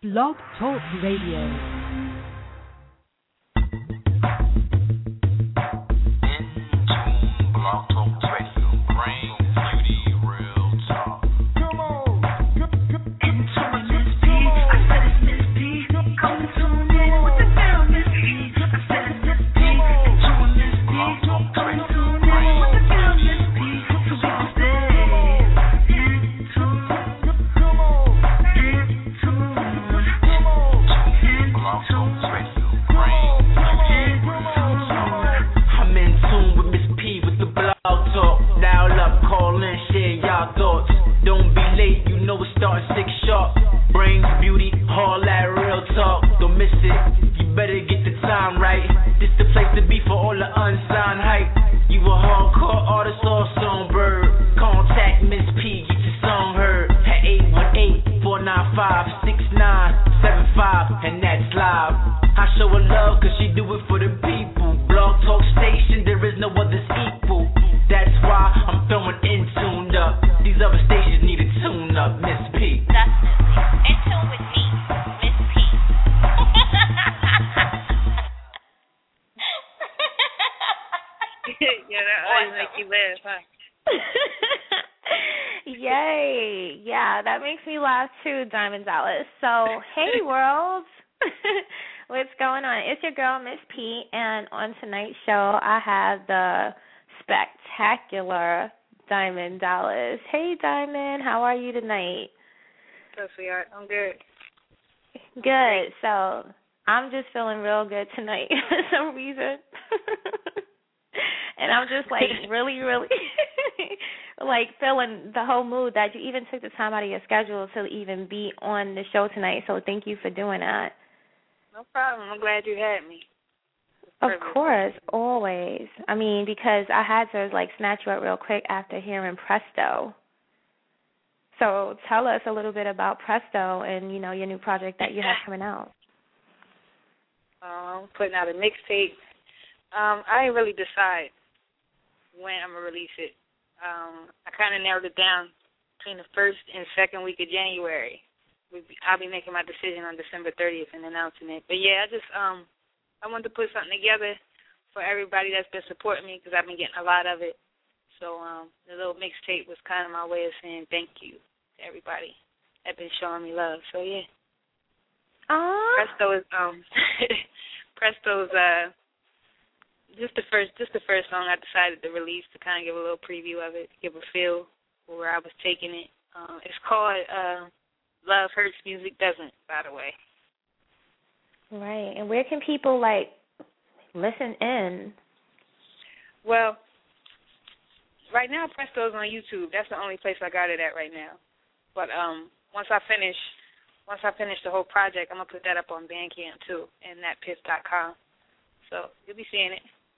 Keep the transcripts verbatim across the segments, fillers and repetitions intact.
Blog Talk Radio. Diamond Dallas. So, hey world, what's going on? It's your girl, Miss P, and on tonight's show, I have the spectacular Diamond Dallas. Hey, Diamond, how are you tonight? Good, sweetheart. I'm good. Good. So, I'm just feeling real good tonight for some reason. And I'm just like really, really like feeling the whole mood that you even took the time out of your schedule to even be on the show tonight. So thank you for doing that. No problem. I'm glad you had me. Of course, always. I mean, because I had to like snatch you up real quick after hearing Presto. So tell us a little bit about Presto and, you know, your new project that you have coming out. Um, putting out a mixtape. Um, I didn't really decide when I'm going to release it. Um, I kind of narrowed it down between the first and second week of January. I'll be making my decision on December thirtieth and announcing it. But, yeah, I just um, I wanted to put something together for everybody that's been supporting me because I've been getting a lot of it. So um, the little mixtape was kind of my way of saying thank you to everybody that's been showing me love. So, yeah. Aww. Presto is, um, Presto's, uh, Just the first, just the first song I decided to release to kind of give a little preview of it, give a feel for where I was taking it. Uh, it's called uh, "Love Hurts, Music Doesn't." By the way. Right, and where can people like listen in? Well, right now Presto's on YouTube. That's the only place I got it at right now. But um, once I finish, once I finish the whole project, I'm gonna put that up on Bandcamp too, and that piff dot com. So you'll be seeing it.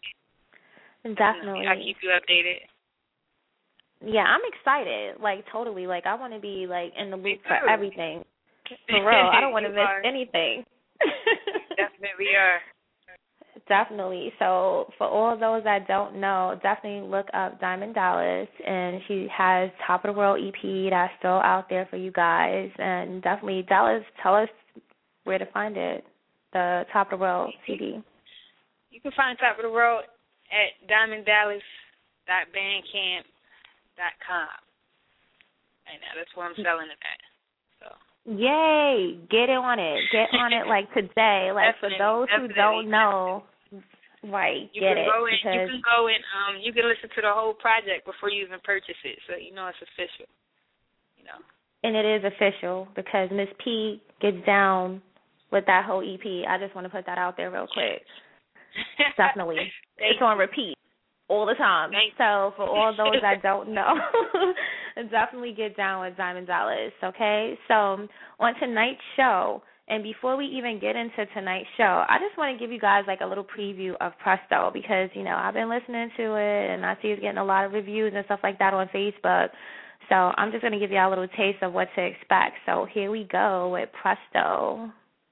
Definitely. I'll keep you updated. Yeah, I'm excited. Like, totally. Like, I want to be, like, in the loop for everything. For real. I don't want to miss are. anything. Definitely are. Definitely. So, for all those that don't know, definitely look up Diamond Dallas. And she has Top of the World E P that's still out there for you guys. And definitely, Dallas, tell us where to find it, the Top of the World C D. You can find Top of the World at diamond dallas dot bandcamp dot com. Right now, that's where I'm selling it at. So. Yay! Get on it. Get on it like today. Like for those who don't know, right? You get can it. Go in, because you can go and um, you can listen to the whole project before you even purchase it, so you know it's official. You know. And it is official because Miss P gets down with that whole E P. I just want to put that out there real quick. Definitely. It's on repeat all the time. So for all those that don't know, definitely get down with Diamond Dallas, okay? So on tonight's show, and before we even get into tonight's show, I just want to give you guys like a little preview of Presto because, you know, I've been listening to it and I see it's getting a lot of reviews and stuff like that on Facebook. So I'm just going to give you a little taste of what to expect. So here we go with Presto.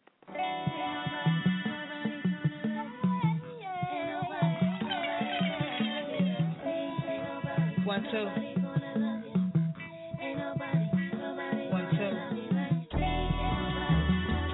One, two. One, two.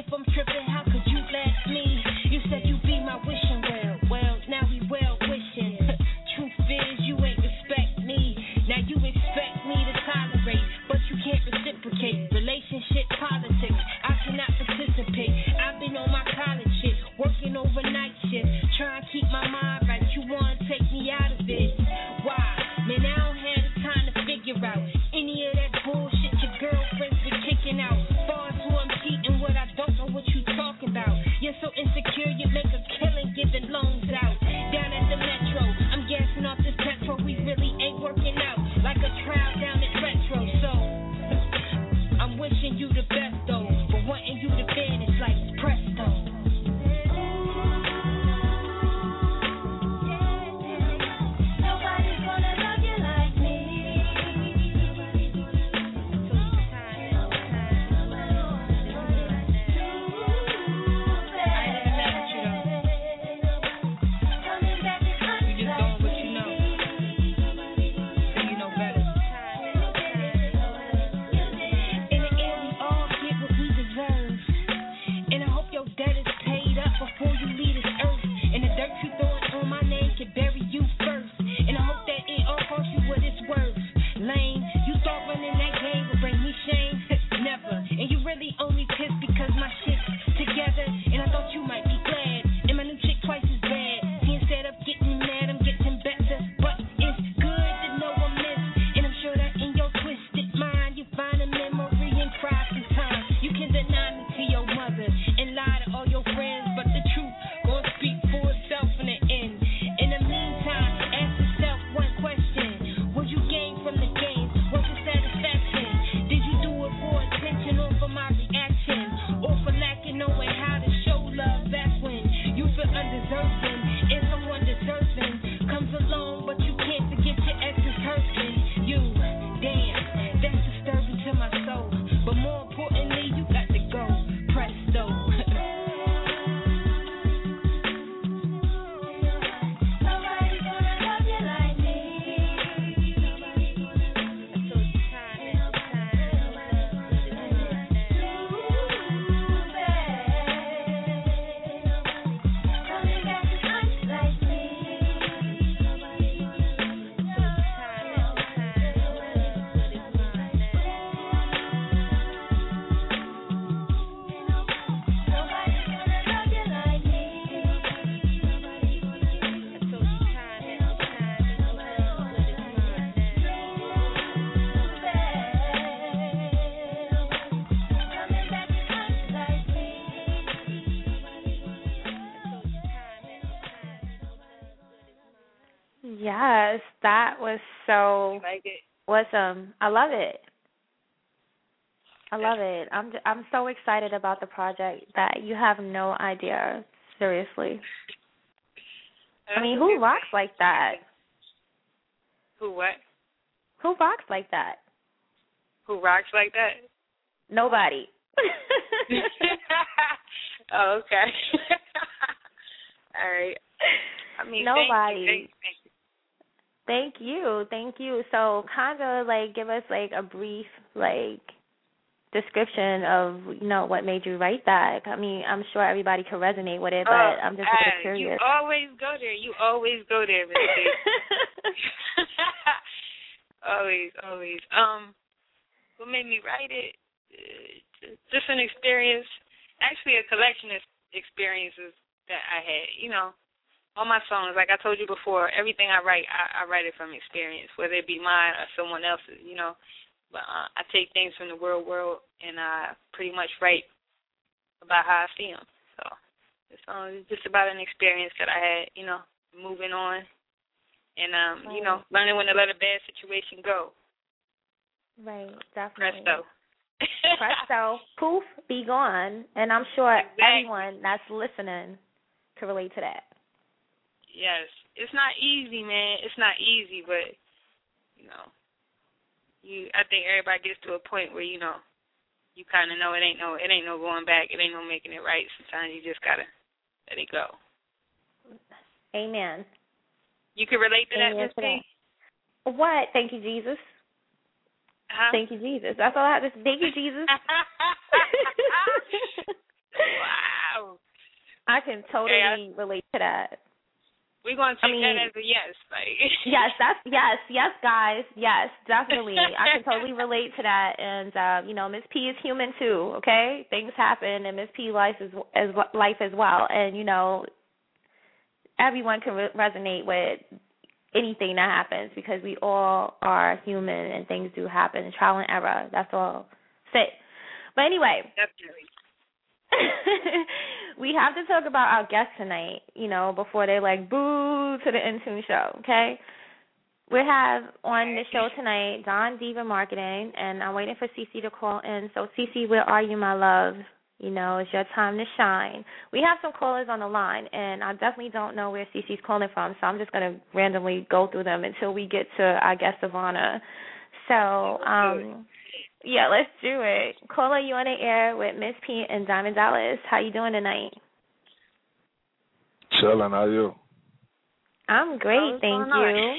if I'm tripping, how could you let me? You said you be my wishing well. Well, now we well wishing. Truth is, you ain't respect me. Now you expect me to tolerate, but you can't reciprocate. Relationship politics, I cannot participate. I've been on my college shit, working overnight shit, trying to keep my mind right. You wanna take me out of it? Why? Man, I don't have the time to figure out any of that bullshit your girlfriends been kicking out. Far as who I'm cheating with, I don't know what you talking about. You're so insecure, you make a killing giving loans out. Down at the metro, I'm gassing off this petrol. We really ain't working out like a trial down at retro. So I'm wishing you the best though, but wanting you to vanish like presto. Yes, that was so like it? awesome. I love it. I love it. I'm I'm so excited about the project that you have no idea. Seriously. I mean, who rocks like that? Who what? Who rocks like that? Who rocks like that? Nobody. Oh, okay. All right. I mean, nobody. Thank you. Thank, Thank you. Thank you. So, kind of like give us like a brief like description of, you know, what made you write that. I mean, I'm sure everybody can resonate with it, but oh, I'm just uh, a bit curious. You always go there. You always go there, Miss Always, always. Um, what made me write it? Uh, just an experience. Actually, a collection of experiences that I had. You know, all my songs, like I told you before, everything I write, I, I write it from experience, whether it be mine or someone else's. You know. But uh, I take things from the real world and I pretty much write about how I see them. So this song is just about an experience that I had, you know, moving on and, um, right. you know, learning when to let a bad situation go. Right, definitely. Presto. Presto. Poof, be gone. And I'm sure exactly. everyone that's listening can relate to that. Yes. It's not easy, man. It's not easy, but, you know. You, I think everybody gets to a point where, you know, you kind of know it ain't no, it ain't no going back. It ain't no making it right. Sometimes you just gotta let it go. Amen. You can relate to Amen that, Miss P? What? Thank you, Jesus. Huh? Thank you, Jesus. That's all I have to say. Thank you, Jesus. I can totally yeah. relate to that. We're going to take I mean, that as a yes. Like. yes, that's, yes, yes, guys. Yes, definitely. I can totally relate to that. And, uh, you know, Miss P is human, too, okay? Things happen, and Miss P life is as life as well. And, you know, everyone can re- resonate with anything that happens because we all are human and things do happen. Trial and error, that's all. That's it. But anyway. Definitely. We have to talk about our guests tonight, you know, before they like boo to the Intune show, okay? We have on the show tonight Don Diva Marketing, and I'm waiting for Cece to call in. So, Cece, where are you, my love? You know, it's your time to shine. We have some callers on the line, and I definitely don't know where Cece's calling from, so I'm just going to randomly go through them until we get to our guest, Ivana. So, um... yeah, let's do it. Caller, you on the air with Miss P and Diamond Dallas. How you doing tonight? Chilling, how you? I'm great, thank you.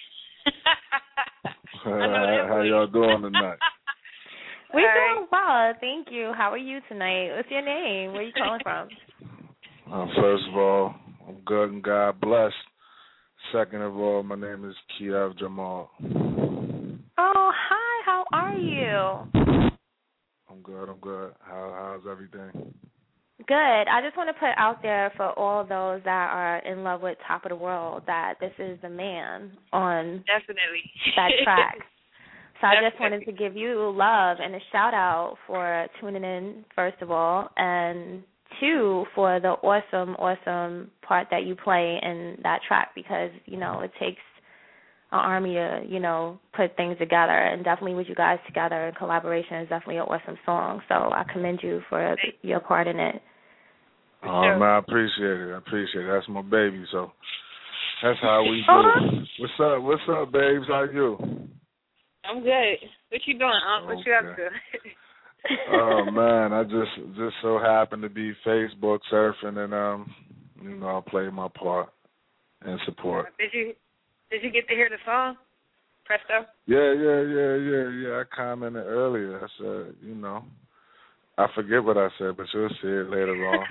how, how y'all doing tonight? We're right. doing well, thank you. How are you tonight? What's your name? Where are you calling from? Uh, first of all, I'm good and God bless. Second of all, my name is Kiev Jamal. Oh, hi. How are you? I'm good. I'm good. How how's everything? Good. I just want to put out there for all those that are in love with Top of the World that this is the man on definitely that track. So I definitely. just wanted to give you love and a shout out for tuning in, first of all, and two, for the awesome, awesome part that you play in that track because, you know, it takes an army to, you know, put things together, and definitely with you guys together in collaboration is definitely an awesome song. So I commend you for your part in it. Oh, man, I appreciate it. I appreciate it. That's my baby, so that's how we do uh-huh. it. What's up? What's up, babes? How you? I'm good. What you doing, Unc? What okay. you up to? Oh, man, I just just so happened to be Facebook surfing and, um, you know, I played my part and support. Did you Did you get to hear the song, Presto? Yeah, yeah, yeah, yeah, yeah. I commented earlier. I said, you know, I forget what I said, but you'll see it later on.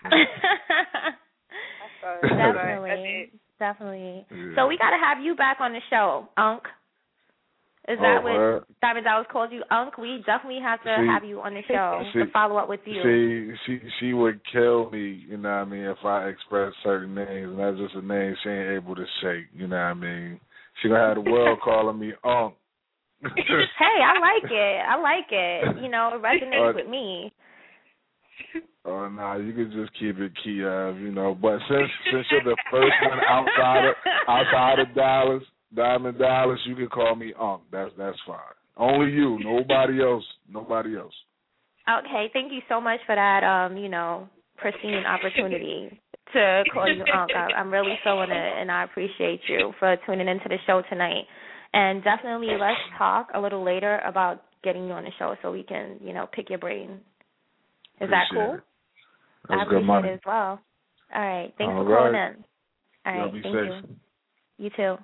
Definitely, definitely. Yeah. So we got to have you back on the show, Unc. Is that oh, what her? Diamond Dallas calls you, Unc? We definitely have to see, have you on the show see, to follow up with you. See, she she would kill me, you know what I mean, if I express certain names, and that's just a name she ain't able to shake, you know what I mean. She gonna have the world calling me Unc. Hey, I like it. I like it. You know, it resonates uh, with me. Oh, no, nah, you can just keep it Kiev, you know. But since since you're the first one outside of, outside of Dallas, Diamond Dallas, you can call me Unc. That's that's fine. Only you, nobody else, nobody else. Okay, thank you so much for that, um, you know, pristine opportunity to call you Unc. I, I'm really feeling it, and I appreciate you for tuning into the show tonight. And definitely let's talk a little later about getting you on the show so we can, you know, pick your brain. Is appreciate that cool? It. That's I good appreciate money. it as well. All right. Thanks All for calling right. in. All right. Y'all be Thank safe. you. You too.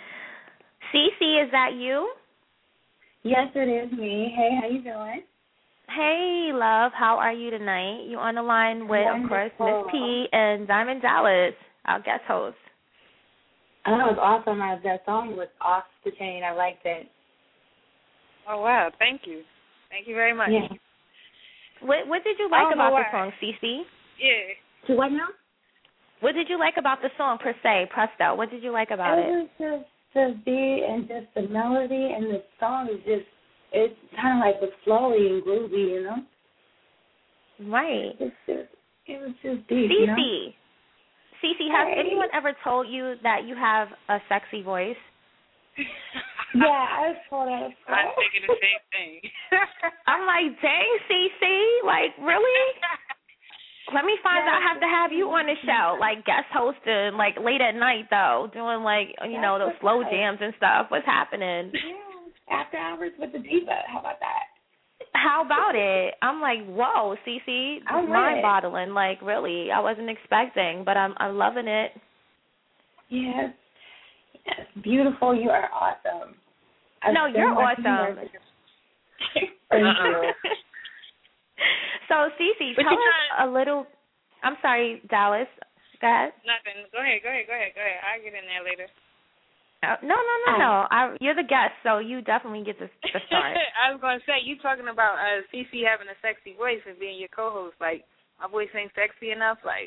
Cece, is that you? Yes, it is me. Hey, how you doing? Hey, love. How are you tonight? You on the line with, Wonderful. of course, Miss P and Diamond Dallas, our guest host. Oh, that was awesome. That song was off the chain. I liked it. Oh, wow. Thank you. Thank you very much. Yeah. What What did you like about the song, Cece? Yeah. To what now? What did you like about the song, per se, Presto? What did you like about it? It was just the beat and just the melody, and the song is just, it's kind of like was flowy and groovy, you know? Right. It's just, it was just deep, Cece. you know? Cece, has hey. anyone ever told you that you have a sexy voice? Yeah, I was told that. I'm thinking the same thing. I'm like, dang, Cece, like, really? Let me find out. I have to have you on the show, like guest hosting, like late at night though, doing like you know those slow jams and stuff. What's happening? Yeah, after hours with the diva. How about that? How about it? I'm like, whoa, Cece, mind-boggling. Like, really, I wasn't expecting, but I'm I'm loving it. Yes, yes, beautiful. You are awesome. I've no, you're awesome. Thank you. So, Cece, tell us a little. I'm sorry, Dallas. Go ahead. Nothing. Go ahead. Go ahead. Go ahead. Go ahead. I'll get in there later. Uh, no, no, no, no. I, you're the guest, so you definitely get to, to start. I was going to say, you talking about uh, Cece having a sexy voice and being your co-host. Like, my voice ain't sexy enough. Like,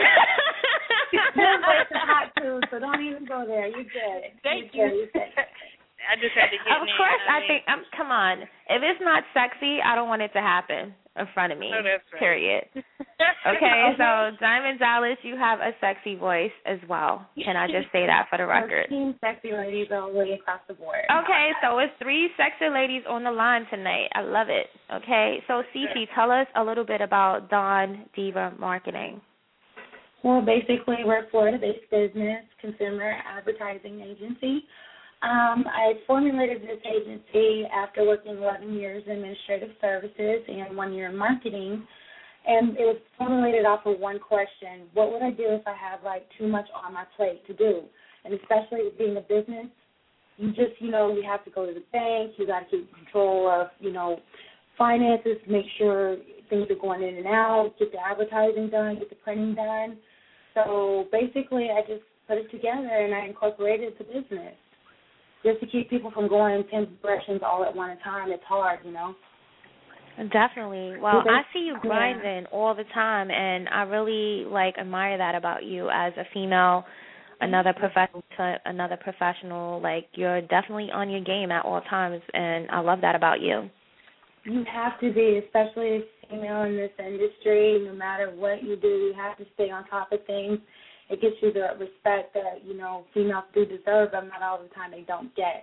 your voice is hot too, so don't even go there. You're good. Thank You're you. Good. I just had to get Of in course, there, I, I mean. think. Um, come on, if it's not sexy, I don't want it to happen in front of me. Oh, that's right. Period. Okay, so Diamond Dallas, you have a sexy voice as well. Can I just say that for the record? Team sexy ladies all the way across the board. Okay, so it's three sexy ladies on the line tonight. I love it. Okay, so Cece, tell us a little bit about Dawn Diva Marketing. Well, basically, we're a Florida-based business consumer advertising agency. Um, I formulated this agency after working eleven years in administrative services and one year in marketing, and it was formulated off of one question: what would I do if I have like too much on my plate to do? And especially with being a business, you just, you know, you have to go to the bank. You got to keep control of, you know, finances, make sure things are going in and out, get the advertising done, get the printing done. So basically, I just put it together and I incorporated the business. Just to keep people from going in ten directions all at one time, it's hard, you know. Definitely. Well, Okay. I see you grinding yeah. all the time, and I really like admire that about you as a female, another professional, another professional. Like, you're definitely on your game at all times, and I love that about you. You have to be, especially a female in this industry. No matter what you do, you have to stay on top of things. It gives you the respect that, you know, females do deserve, but not all the time they don't get.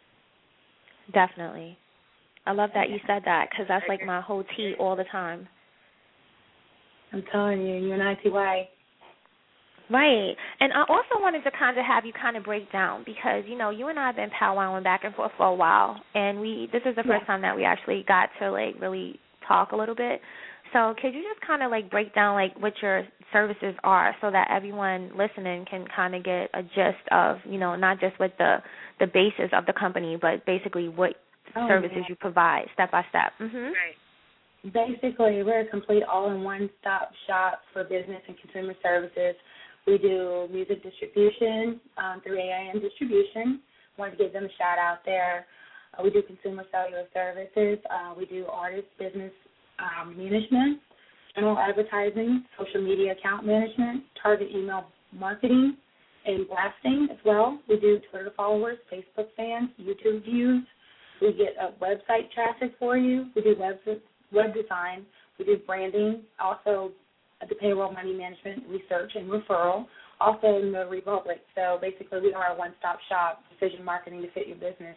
Definitely. I love that you said that, because that's like my whole tea all the time. I'm telling you, you're an I T Y. Right. And I also wanted to kind of have you kind of break down, because, you know, you and I have been powwowing back and forth for a while, and we this is the first yeah. time that we actually got to, like, really talk a little bit. So could you just kind of, like, break down, like, what your services are so that everyone listening can kind of get a gist of, you know, not just what the, the basis of the company, but basically what oh, services yeah. you provide step by step. Mm-hmm. Right. Basically, we're a complete all-in-one stop shop for business and consumer services. We do music distribution um, through A I M Distribution. Wanted to give them a shout-out there. Uh, we do consumer cellular services. Uh, we do artist business Um, management, general advertising, social media account management, target email marketing, and blasting as well. We do Twitter followers, Facebook fans, YouTube views. We get a website traffic for you. We do web, web design. We do branding, also the payroll, money management, research, and referral, also in the Republic. So basically we are a one-stop shop, decision marketing to fit your business.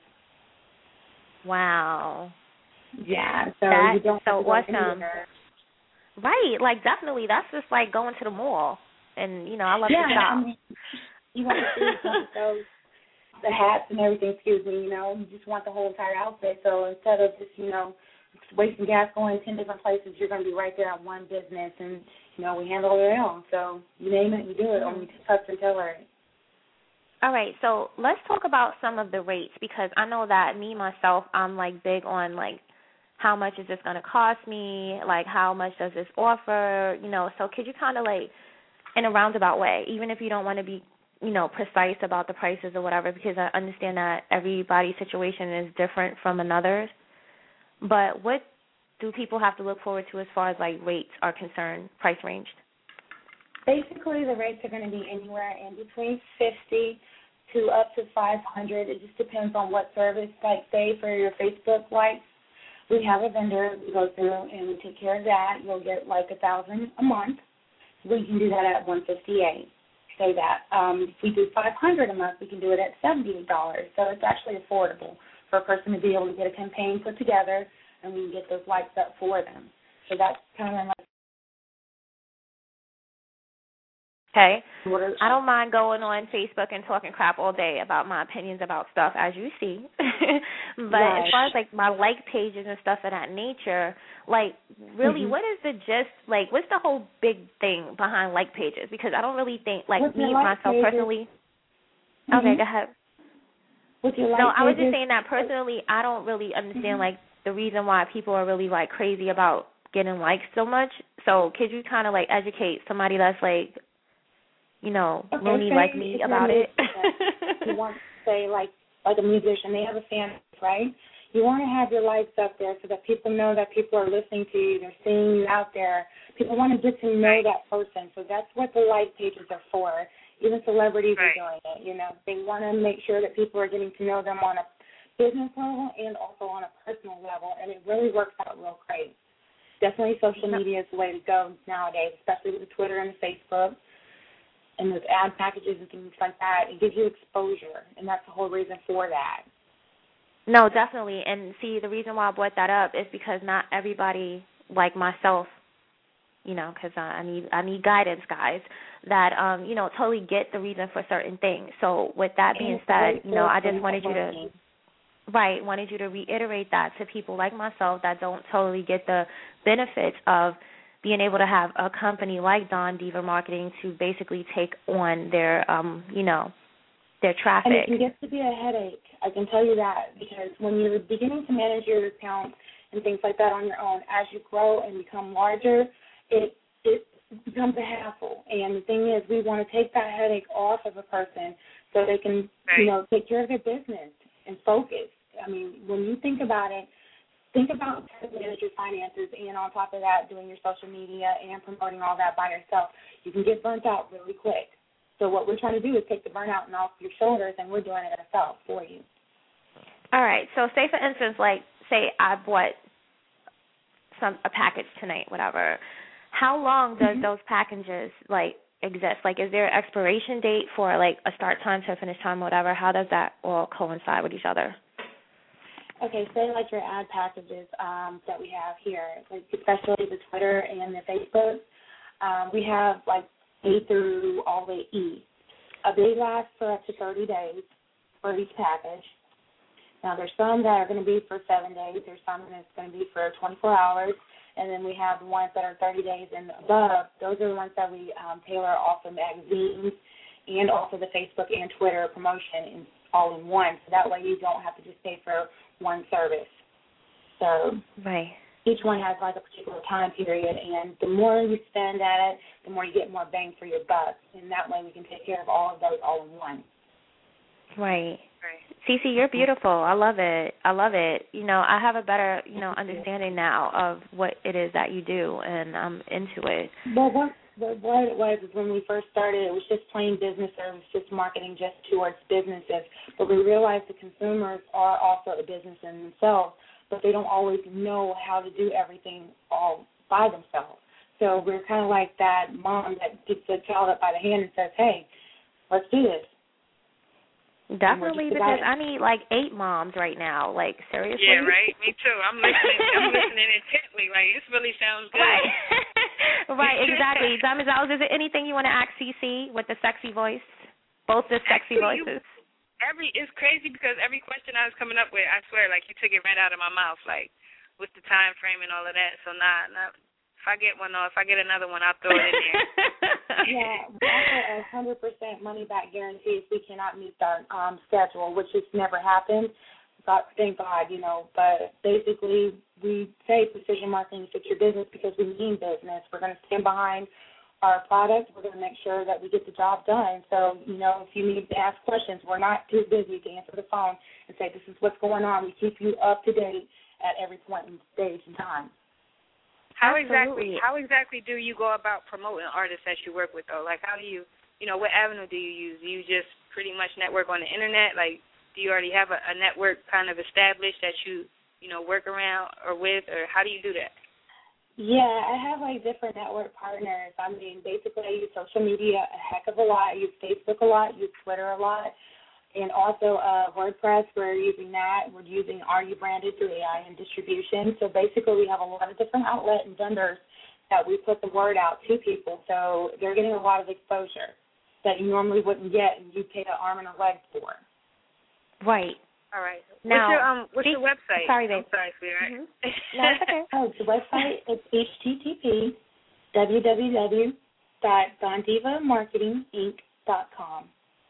Wow. Yeah, so that's you don't so awesome. Anywhere. Right, like definitely. That's just like going to the mall, and you know I love yeah, to shop. I mean, you want to see those, the hats and everything. Excuse me, you know, you just want the whole entire outfit. So instead of just you know wasting gas going ten different places, you're going to be right there at one business, and you know we handle it all. So you name it, we do it, mm-hmm. and we touch and tailor it. All right, so let's talk about some of the rates, because I know that me myself, I'm like big on like. How much is this going to cost me? Like, how much does this offer? You know, so could you kind of like, in a roundabout way, even if you don't want to be, you know, precise about the prices or whatever, because I understand that everybody's situation is different from another's. But what do people have to look forward to as far as like rates are concerned, price ranged? Basically, the rates are going to be anywhere in between fifty to up to five hundred. It just depends on what service. Like, say for your Facebook likes. We have a vendor we go through and we take care of that. You'll get like a thousand a month. We can do that at one fifty eight. Say that. Um, if we do five hundred a month, we can do it at seventy eight dollars. So it's actually affordable for a person to be able to get a campaign put together, and we can get those lights up for them. So that's kind of like. Okay. I don't mind going on Facebook and talking crap all day about my opinions about stuff, as you see. But right. as far as, like, my like pages and stuff of that nature, like, really, mm-hmm. what is the gist, like, what's the whole big thing behind like pages? Because I don't really think, like, What's me, like myself, pages? personally. Mm-hmm. Okay, go ahead. What's your like no, I was pages? just saying that personally, I don't really understand, mm-hmm. like, the reason why people are really, like, crazy about getting likes so much. So could you kind of like educate somebody that's like, you know, okay, loony like me about it? You want to say like like a musician, they have a fan base, right? You want to have your lights up there so that people know that people are listening to you, they're seeing you out there. People want to get to know that person, so that's what the like pages are for. Even celebrities right. are doing it, you know. They want to make sure that people are getting to know them on a business level and also on a personal level, and it really works out real great. Definitely social media is the way to go nowadays, especially with the Twitter and the Facebook and those ad packages and things like that. It gives you exposure, and that's the whole reason for that. No, definitely. And see, the reason why I brought that up is because not everybody, like myself, you know, because I need I need guidance, guys, that, um, you know, totally get the reason for certain things. So with that being said, you know, I just wanted you to, right, wanted you to reiterate that to people like myself that don't totally get the benefits of being able to have a company like Don Diva Marketing to basically take on their, um, you know, their traffic. And it can get to be a headache. I can tell you that, because when you're beginning to manage your accounts and things like that on your own, as you grow and become larger, it it becomes a hassle. And the thing is, we want to take that headache off of a person so they can, right. you know, take care of their business and focus. I mean, when you think about it, think about how to manage your finances, and on top of that, doing your social media and promoting all that by yourself. You can get burnt out really quick. So what we're trying to do is take the burnout off your shoulders, and we're doing it ourselves for you. All right. So say, for instance, like, say I bought some a package tonight, whatever. How long does mm-hmm. those packages, like, exist? Like, is there an expiration date for, like, a start time to a finish time, whatever? How does that all coincide with each other? Okay, say like your ad packages um, that we have here, like especially the Twitter and the Facebook. Um, we have, like, A through all the way E. Uh, they last for up to thirty days for each package. Now, there's some that are going to be for seven days. There's some that's going to be for twenty-four hours. And then we have the ones that are thirty days and above. Those are the ones that we um, tailor off the magazines and also the Facebook and Twitter promotion in, all in one. So that way you don't have to just pay for one service. So right. each one has like a particular time period, and the more you spend at it, the more you get more bang for your buck. And that way we can take care of all of those all in one. Right. Right. Cece, you're beautiful. I love it. I love it. You know, I have a better, you know, understanding now of what it is that you do, and I'm into it. Well, what, what it was is when we first started, it was just plain business service, just marketing just towards businesses. But we realized the consumers are also a business in themselves, but they don't always know how to do everything all by themselves. So we're kind of like that mom that gets the child up by the hand and says, hey, let's do this. Definitely, because I need like eight moms right now. Like, seriously? Yeah, right. Me too. I'm listening. I'm listening intently. Like, this really sounds good. Right, right, exactly. Diamond Dallas, is there anything you want to ask Cece with the sexy voice? Both the sexy Actually, voices. You, every it's crazy because every question I was coming up with, I swear, like you took it right out of my mouth, like with the time frame and all of that. So nah, nah. If I get one, or if I get another one, I'll throw it in there. Yeah, we offer a one hundred percent money-back guarantee if we cannot meet our um, schedule, which has never happened. God, thank God, you know. But basically, we say precision marketing fix your business because we mean business. We're going to stand behind our product. We're going to make sure that we get the job done. So, you know, if you need to ask questions, we're not too busy to answer the phone and say, this is what's going on. We keep you up to date at every point in stage and time. How exactly how exactly do you go about promoting artists that you work with, though? Like, how do you, you know, what avenue do you use? Do you just pretty much network on the Internet? Like, do you already have a, a network kind of established that you, you know, work around or with, or how do you do that? Yeah, I have, like, different network partners. I mean, basically, I use social media a heck of a lot. I use Facebook a lot, use Twitter a lot. And also uh, WordPress, we're using that. We're using Are You Branded through A I and distribution. So basically we have a lot of different outlets and vendors that we put the word out to people. So they're getting a lot of exposure that you normally wouldn't get and you pay an arm and a leg for. Right. All right. Now, what's your, um, what's your website? Sorry, babe. I'm sorry, sweetheart. Mm-hmm. No, it's okay. Oh, the website is H T T P w w w dot don diva marketing inc dot com.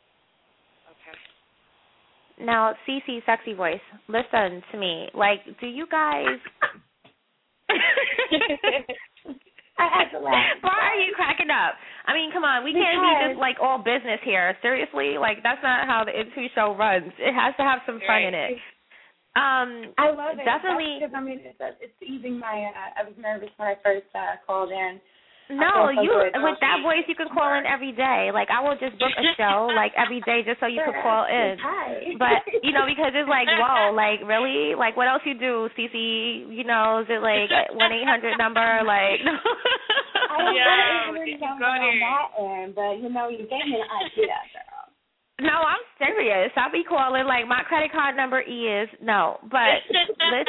Now, Cece, sexy voice, listen to me. Like, do you guys... I had to laugh. Why are you cracking up? I mean, come on, we because, can't be just like all business here. Seriously, like that's not how the Into show runs. It has to have some fun right. in it. Um, I love it. Definitely. Because, I mean, it's, it's easing my. Uh, I was nervous when I first uh, called in. No, so you good. with that voice you can call in every day. Like I will just book a show like every day just so you sure. can call in. Hi. But you know because it's like whoa, like really, like what else you do, Cece? You know, is it like one eight hundred number? Like I don't yeah, know the eight hundred number on that end, but you know you gave me an idea, girl. No, I'm serious. I'll be calling like my credit card number is no, but let's.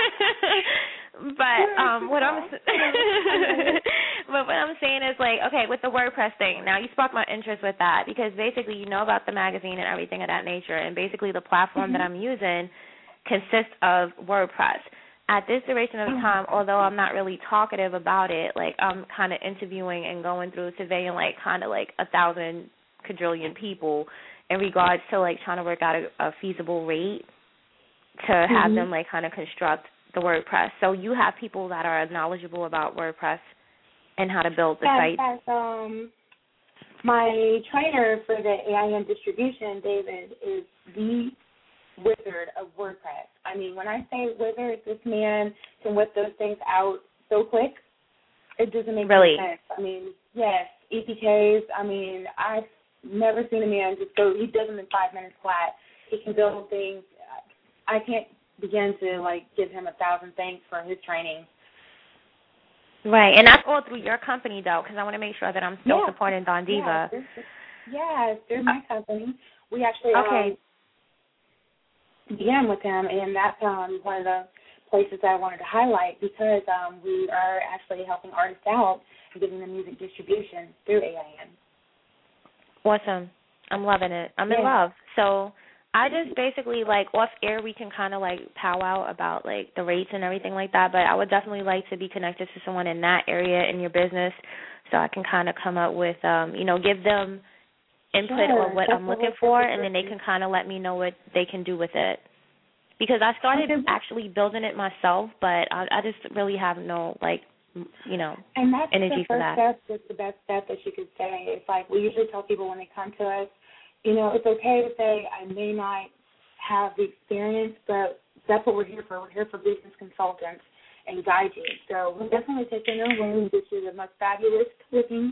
But um, what I'm but what I'm saying is like okay with the WordPress thing. Now you sparked my interest with that because basically you know about the magazine and everything of that nature, and basically the platform mm-hmm. that I'm using consists of WordPress. At this duration of time, although I'm not really talkative about it, like I'm kind of interviewing and going through surveying like kind of like a thousand quadrillion people in regards to like trying to work out a, a feasible rate to have mm-hmm. them like kind of construct the WordPress. So you have people that are knowledgeable about WordPress and how to build the yes, site. Yes, um, my trainer for the A I M distribution, David, is the wizard of WordPress. I mean, when I say wizard, this man can whip those things out so quick, it doesn't make really? sense. I mean, yes, E P Ks, I mean, I've never seen a man just go, he does them in five minutes flat. He can build things. I can't begin to, like, give him a thousand thanks for his training. Right, and that's all through your company, though, because I want to make sure that I'm still yeah. supporting Don Diva. Yeah, yes, through my company. We actually okay. um, began with him, and that's um, one of the places that I wanted to highlight because um, we are actually helping artists out and giving them music distribution through A I M. Awesome. I'm loving it. I'm yeah. in love. So I just basically, like, off air we can kind of, like, powwow about, like, the rates and everything like that, but I would definitely like to be connected to someone in that area in your business so I can kind of come up with, um, you know, give them input sure. on what That's I'm looking for, and then they can kind of let me know what they can do with it. Because I started actually building it myself, but I, I just really have no, like, you know, and that's energy the for first that. step. That's the best step that you could say. It's like we usually tell people when they come to us, you know, it's okay to say I may not have the experience, but that's what we're here for. We're here for business consultants and guide you. So we'll definitely take in a room, get you the most fabulous looking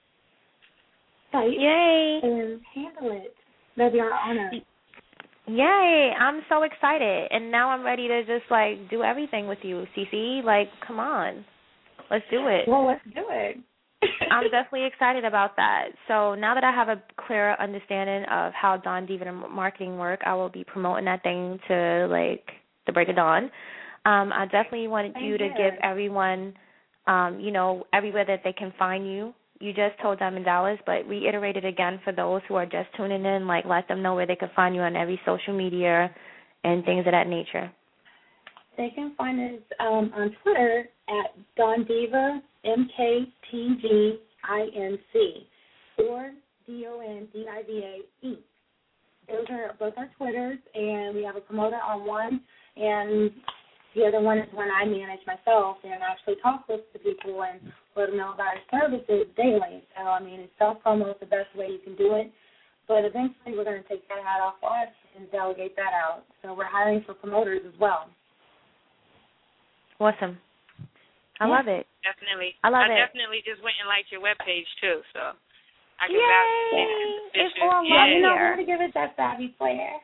site, Yay! and handle it. That'd be our honor. Yay! I'm so excited, and now I'm ready to just like do everything with you, Cece. Like, come on, let's do it. Well, let's do it. I'm definitely excited about that. So now that I have a clearer understanding of how Don Diva and marketing work, I will be promoting that thing to like the break of dawn. Um, I definitely wanted Thank you to you. give everyone, um, you know, everywhere that they can find you. You just told them in Dallas, but reiterate it again for those who are just tuning in. Like, let them know where they can find you on every social media and things of that nature. They can find us um, on Twitter at Don Diva, M K T G I N C, or D O N D I V A, Incorporated. Those are both our Twitters, and we have a promoter on one, and the other one is one I manage myself, and I actually talk with the people and let them know about our services daily. So, I mean, it's self-promo is the best way you can do it, but eventually we're going to take that hat off us and delegate that out. So we're hiring for promoters as well. Awesome. I yeah. love it. Definitely. I love I it. definitely just went and liked your webpage, too, so I Yay! can vouch for that. It's all yeah. right You know, here. we're going to give it that savvy flair.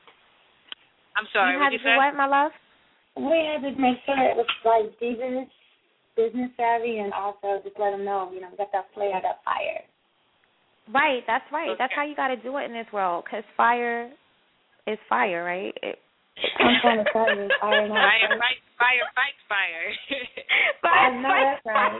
I'm sorry, you had what to you do say? what, my love? We had to make sure it was like Diva's business savvy, and also just let them know, you know, we got that flair, that fire. Right, that's right. Okay. That's how you got to do it in this world, because fire is fire, right? It, I'm trying to tell you, fire, not Fire, fire. fight, fire, fight, fire. fire, I know that's right.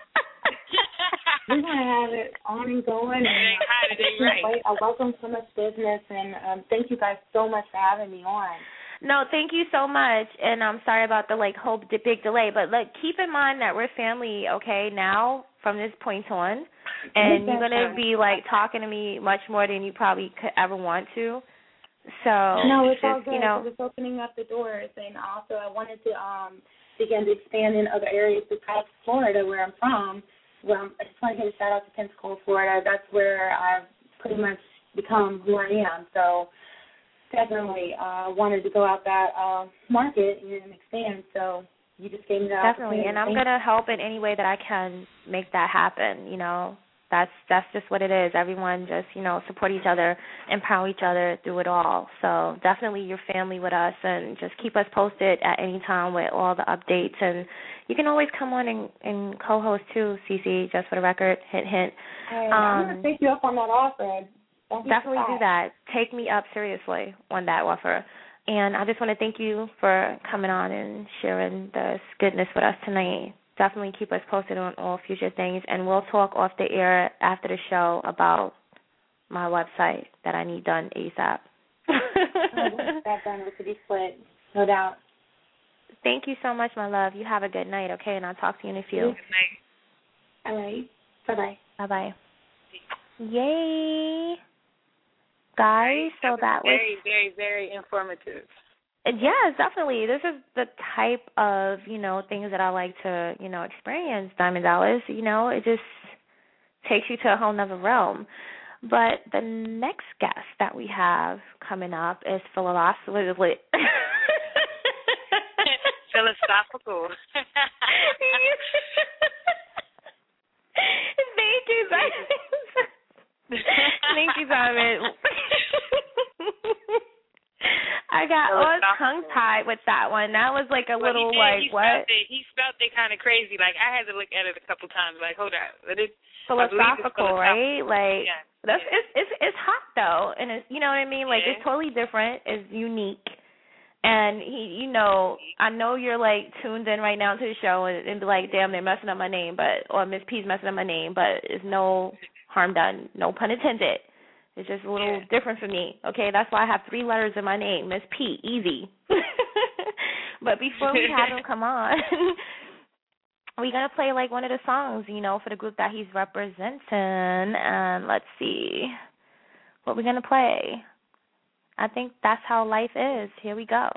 We're going to have it on and going. And, It ain't hot, it ain't right. wait, I welcome so much business, and um, thank you guys so much for having me on. No, thank you so much, and I'm sorry about the, like, whole d- big delay, but, look, keep in mind that we're family, okay, now from this point on, and you're going to be, like, talking to me much more than you probably could ever want to, so No, it's just, all good. you know. It's opening up the doors, and also I wanted to um, begin to expand in other areas besides Florida, where I'm from. Well, I just want to give a shout out to Pensacola, Florida. That's where I've pretty much become who I am. So definitely uh, wanted to go out that uh, market and expand. So you just gave me that Definitely, opportunity. and I'm going to help in any way that I can make that happen, you know. That's that's just what it is. Everyone just, you know, support each other, empower each other through it all. So definitely your family with us, and just keep us posted at any time with all the updates. And you can always come on and, and co-host too, Cece, just for the record, hint, hint. Hey, um, I'm going to take you up on that offer. Don't definitely surprised. do that. Take me up seriously on that offer. And I just want to thank you for coming on and sharing this goodness with us tonight. Definitely keep us posted on all future things, and we'll talk off the air after the show about my website that I need done ASAP. That done with the split, no doubt. Thank you so much, my love. You have a good night, okay? And I'll talk to you in a few. Good night. All right. Bye-bye. Bye-bye. Yay. Guys, so that was... Very, very, very informative. Yes, definitely. This is the type of, you know, things that I like to, you know, experience, Diamond Dallas. You know, it just takes you to a whole nother realm. But the next guest that we have coming up is philosophical. Philosophical. Thank you, Diamond. Thank you, Diamond. I got all tongue-tied with that one. That was like a well, little, he like, he what? Spelled it, he spelled it kind of crazy. Like, I had to look at it a couple times. Like, hold on. Let it, philosophical, right? Like, yeah. that's yeah. it's, it's it's hot, though. And, it's, you know what I mean? Like, yeah. it's totally different. It's unique. And, he, you know, I know you're, like, tuned in right now to the show and, and be like, damn, they're messing up my name, but or Miss P's messing up my name, but it's no harm done. No pun intended. It's just a little yeah. different for me, okay? That's why I have three letters in my name, Miss P, easy. But before we have him come on, we're going to play, like, one of the songs, you know, for the group that he's representing. And let's see what we're going to play. I think That's How Life Is. Here we go.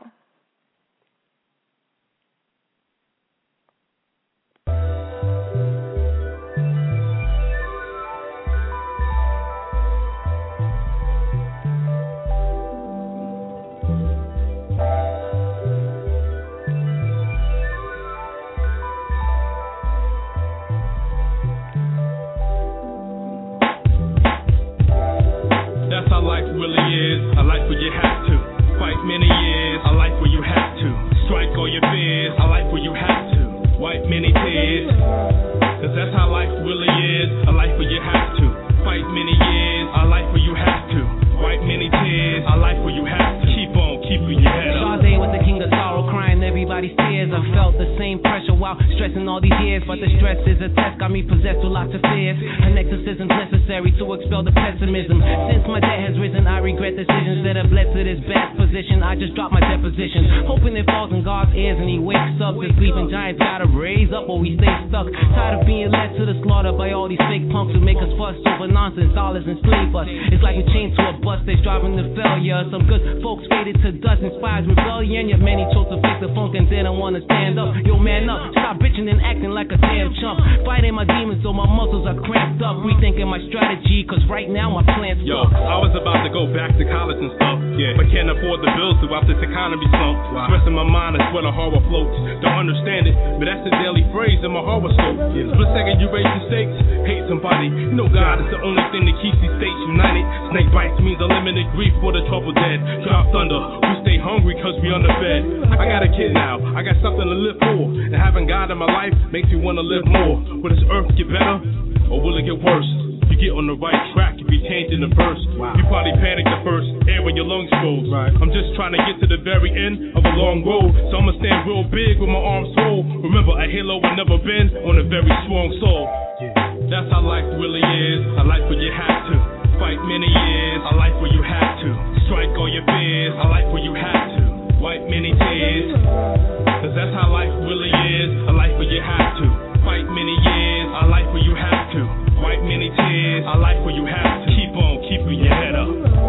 That's how life really is, a life where you have to fight many years, a life where you have to strike all your fears, a life where you have to wipe many tears. Cause that's how life really is, a life where you have to fight many years, a life where you have to wipe many tears, a life where you have to keep on keeping your head up. Sade was the king of sorrow, crying everybody's tears. I felt the same pressure while stressing all these years, but the stress is a test, got me possessed with lots of fears. An exorcism's necessary to expel the pessimism. Since my debt has risen, I regret decisions that have led to this bad position. I just dropped my deposition, hoping it falls in God's ears and he wakes up. The sleeping giants gotta raise up or we stay stuck. Tired of being led to the slaughter by all these fake punks who make us fuss over nonsense, dollars enslave us. It's like we're chained to a bus that's driving to failure. Some good folks faded to dust, inspired rebellion, yet many chose to fake the funk and didn't want to stand up. Yo, man up, stop bitching and acting like a damn chump. Fighting my demons so my muscles are cramped up. Rethinking my strategy, cause right now my plans Yo, I was about to go back to college and stuff, yeah, but can't afford the bills throughout this economy slump. Wow. Stressing my mind is where the horror floats. Don't understand it, but that's the daily phrase in my horoscope. Yeah. Split second you raise your stakes, hate somebody. You know God is the only thing that keeps these states united. Snake bites means unlimited grief for the trouble dead. Drop thunder, we stay hungry cause we underfed. I got a kid now, I got something to live for. And having God in my life makes me want to live more. Will this earth get better, or will it get worse? You get on the right track if you change in the verse. Wow. You probably panic the first air when your lungs froze. Right. I'm just trying to get to the very end of a long road, so I'ma stand real big with my arms full. Remember, a halo will never bend on a very strong soul. Yeah. That's how life really is, a life where you have to fight many years, a life where you have to strike all your fears, a life where you have to wipe many tears. Cause that's how life really is, a life where you have to fight many years, a life where you have to wipe many tears, a life where you have to keep on keeping your head up. I made it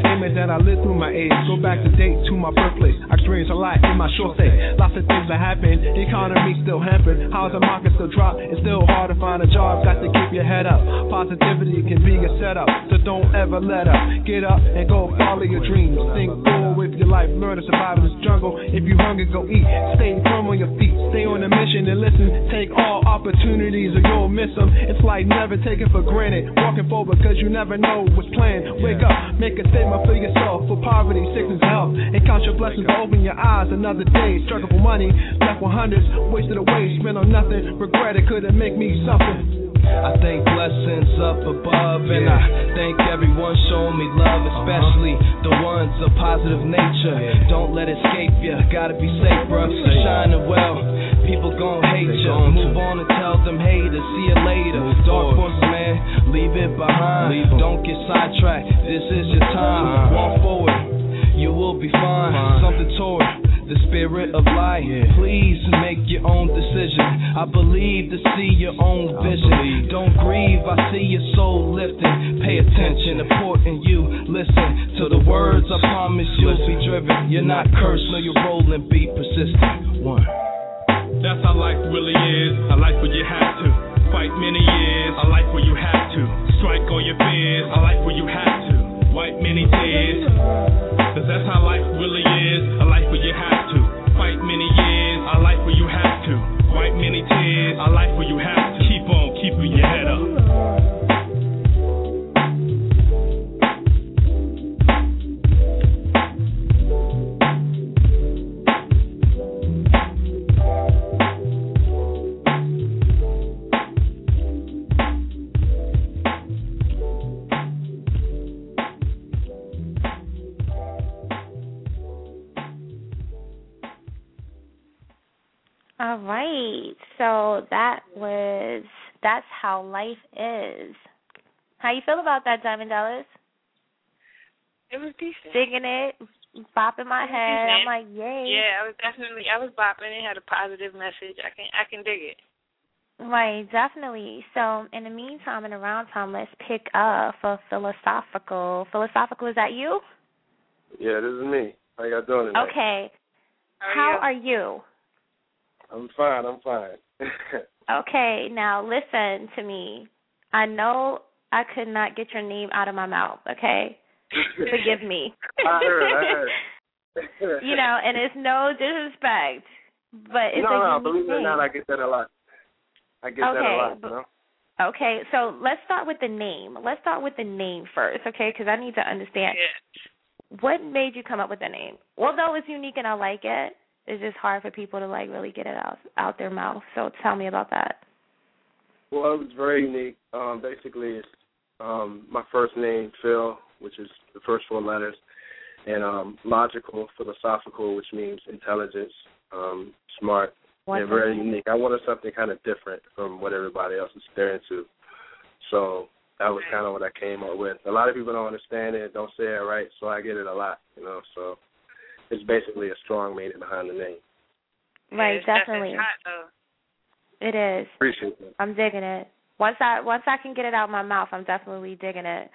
Aiming that I live through my age. Go back to date to my birthplace. I experienced a lot in my short stay. Lots of things that happen. The economy still hampered. How's the market still drop? It's still hard to find a job. Got to keep your head up. Positivity can be a setup, so don't ever let up. Get up and go follow your dreams. Think forward with your life. Learn to survive in this jungle. If you hungry, go eat. Stay firm on your feet. Stay on the mission and listen. Take all opportunities or you'll miss them. It's like never take it for granted. Walking forward because you never know what's planned. Wake up, make a statement for yourself. For poverty, sickness, health. And count your blessings to open your eyes. Another day. Struggle for money. Left with hundreds. Wasted away. Spent on nothing. Regret it. Couldn't make me something. I thank blessings up above, and I thank everyone showing me love, especially the ones of positive nature. Don't let it escape you, gotta be safe, bro. Shining well, people gon' hate you. Move on and tell them haters, see you later. Dark forces, man, leave it behind. Don't get sidetracked, this is your time. Walk forward, you will be fine. Something toward the spirit of light. Please make your own decision. I believe to see your own vision. Don't grieve, I see your soul lifting. Pay attention, important you listen to the words. I promise you'll be driven. You're not cursed, no, you're rolling. Be persistent. One. That's how life really is. A life where you have to fight many years. A life where you have to strike on your fears. A life where you have to wipe many tears. Cause that's how life really is. A life where you have to fight many years. A life where you have to wipe many tears. A life where you have to keep on keeping your head up. All right, so that was That's How Life Is. How you feel about that, Diamond Dallas? It was decent. Digging it, bopping my head. Decent. I'm like, yay. Yeah, I was definitely, I was bopping. It had a positive message. I can, I can dig it. Right, definitely. So in the meantime and around time, let's pick up for philosophical. Philosophical, is that you? Yeah, this is me. How y'all doing tonight? Okay. How are How you? are you? I'm fine. I'm fine. Okay, now listen to me. I know I could not get your name out of my mouth, okay? Forgive me. I heard, I heard. You know, and it's no disrespect, but it's no, a no, unique believe it or name. not, I get that a lot. I get Okay, that a lot, but, you know? Okay, so let's start with the name. Let's start with the name first, okay, because I need to understand. Yeah. What made you come up with the name? Although it's unique and I like it, it's just hard for people to, like, really get it out out their mouth. So tell me about that. Well, it was very unique. Um, basically, it's um, my first name, Phil, which is the first four letters, and um, logical, philosophical, which means intelligence, um, smart, What's and very unique. I wanted something kind of different from what everybody else is staring to. So that was kind of what I came up with. A lot of people don't understand it, don't say it right, so I get it a lot, you know, so. It's basically a strong meaning behind the name. Right, yeah, it's definitely. Hot, though. It is. Appreciate it. I'm digging it. Once I once I can get it out of my mouth, I'm definitely digging it.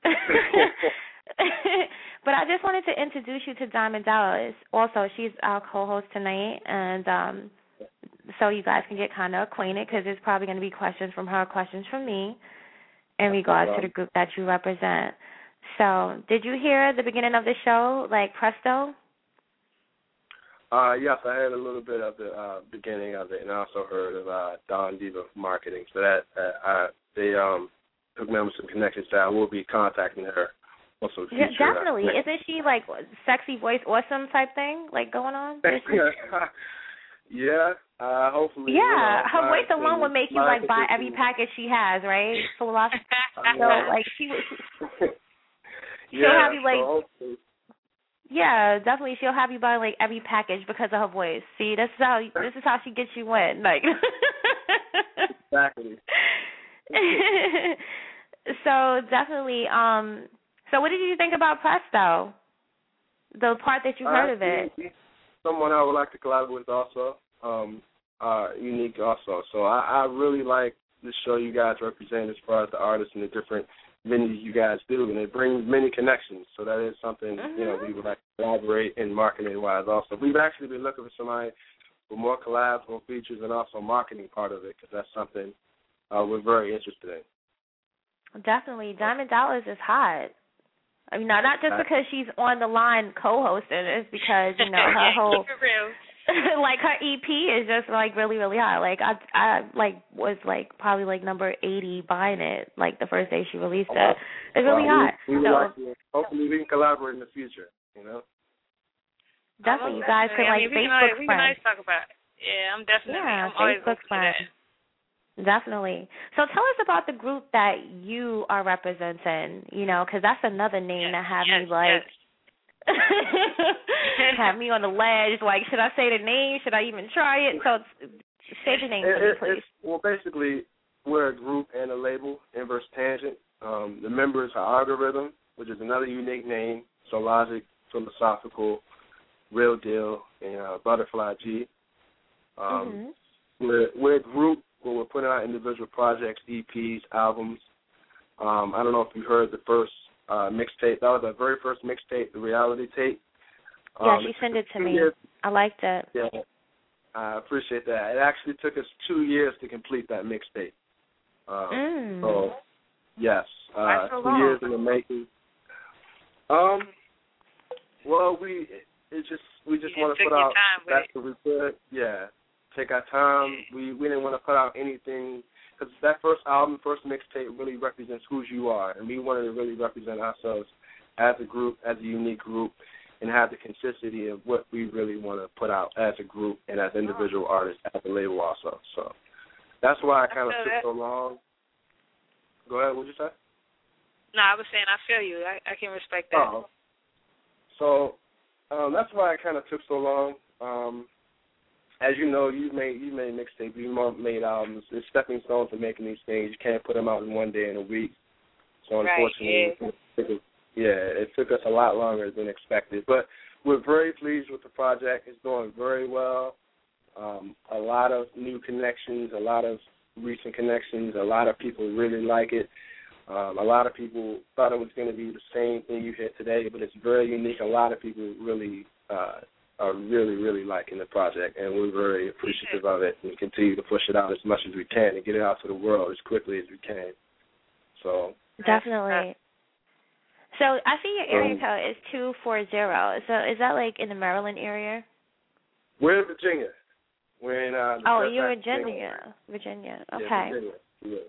But I just wanted to introduce you to Diamond Dallas. Also, she's our co-host tonight, and um, so you guys can get kind of acquainted because there's probably going to be questions from her, questions from me in regards to the group that you represent. So, did you hear the beginning of the show, like Presto? Uh, yes, I heard a little bit of the uh, beginning of it, and I also heard of uh, Dawn Diva Marketing. So that uh, I, they um, took me with some connections that I will be contacting her. Also, Yeah, future, definitely. uh, Isn't she like sexy voice, awesome type thing, like going on? yeah, uh, hopefully. Yeah, you know, her my voice alone would make you like buy marketing- every package she has, right? So, so like she would. She'll yeah, have you like. so hopefully. Yeah, definitely. She'll have you buy like every package because of her voice. See, this is how this is how she gets you in. Like. Exactly. So definitely. Um. So what did you think about Presto? The part that you heard uh, of it. Someone I would like to collaborate with also. Um. Uh. Unique also. So I, I really like the show you guys represent as far as the artists and the different venues you guys do, and it brings many connections. So that is something, mm-hmm. you know, we would like to collaborate in marketing-wise also. We've actually been looking for somebody with more collabs, more features, and also marketing part of it, because that's something uh, we're very interested in. Definitely. Diamond Dallas is hot. I mean, not, not just because she's on the line co-hosting, it's because, you know, her whole, like, her E P is just, like, really, really hot. Like, I, I, like, was, like, probably, like, number eighty buying it, like, the first day she released it. It's really well, hot. We, we so, like to, hopefully we can collaborate in the future, you know? Definitely. You guys could, like, I mean, Facebook we can, we friends. can always talk about it. Yeah, I'm definitely, yeah, I'm always Facebook friends. Definitely. So tell us about the group that you are representing, you know, because that's another name yes, that have yes, me like, yes. have me on the ledge. Like, should I say the name? Should I even try it? So say the name it, for me, it, please. Well, basically, we're a group and a label, Inverse Tangent. Um, the members are Algorithm, which is another unique name, so Logic, Philosophical, Real Deal, and uh, Butterfly G. Um, mm-hmm. We're, we're a group where we're putting out individual projects, E Ps, albums. Um, I don't know if you heard the first uh, mixtape. That was our very first mixtape, the reality tape. Um, yeah, she sent it to me. Years. I liked it. Yeah, I appreciate that. It actually took us two years to complete that mixtape. Um, mm. So, yes, uh, so two long? years in the making. Um, well, we it just we just want to put out that's what we could. Yeah. Take our time. We we didn't want to put out anything because that first album, first mixtape, really represents who you are, and we wanted to really represent ourselves as a group, as a unique group, and have the consistency of what we really want to put out as a group and as individual artists at the label also. So that's why I kind of took that. so long. Go ahead. What'd you say? No, I was saying I feel you. I, I can respect that. Oh. So um, that's why it kind of took so long. Um, As you know, you've made you made mixtapes, you've made albums. It's stepping stones to making these things. You can't put them out in one day in a week. So unfortunately, right, yeah. It took us, yeah, it took us a lot longer than expected. But we're very pleased with the project. It's doing very well. Um, a lot of new connections, a lot of recent connections. A lot of people really like it. Um, a lot of people thought it was going to be the same thing you hear today, but it's very unique. A lot of people really uh, are really, really liking the project, and we're very appreciative of it and continue to push it out as much as we can and get it out to the world as quickly as we can. So definitely. So I see your area um, code is two four zero. So is that like in the Maryland area? We're in Virginia. We're in uh, oh, you're in Virginia. Virginia. Okay. Yeah, Virginia. Yeah.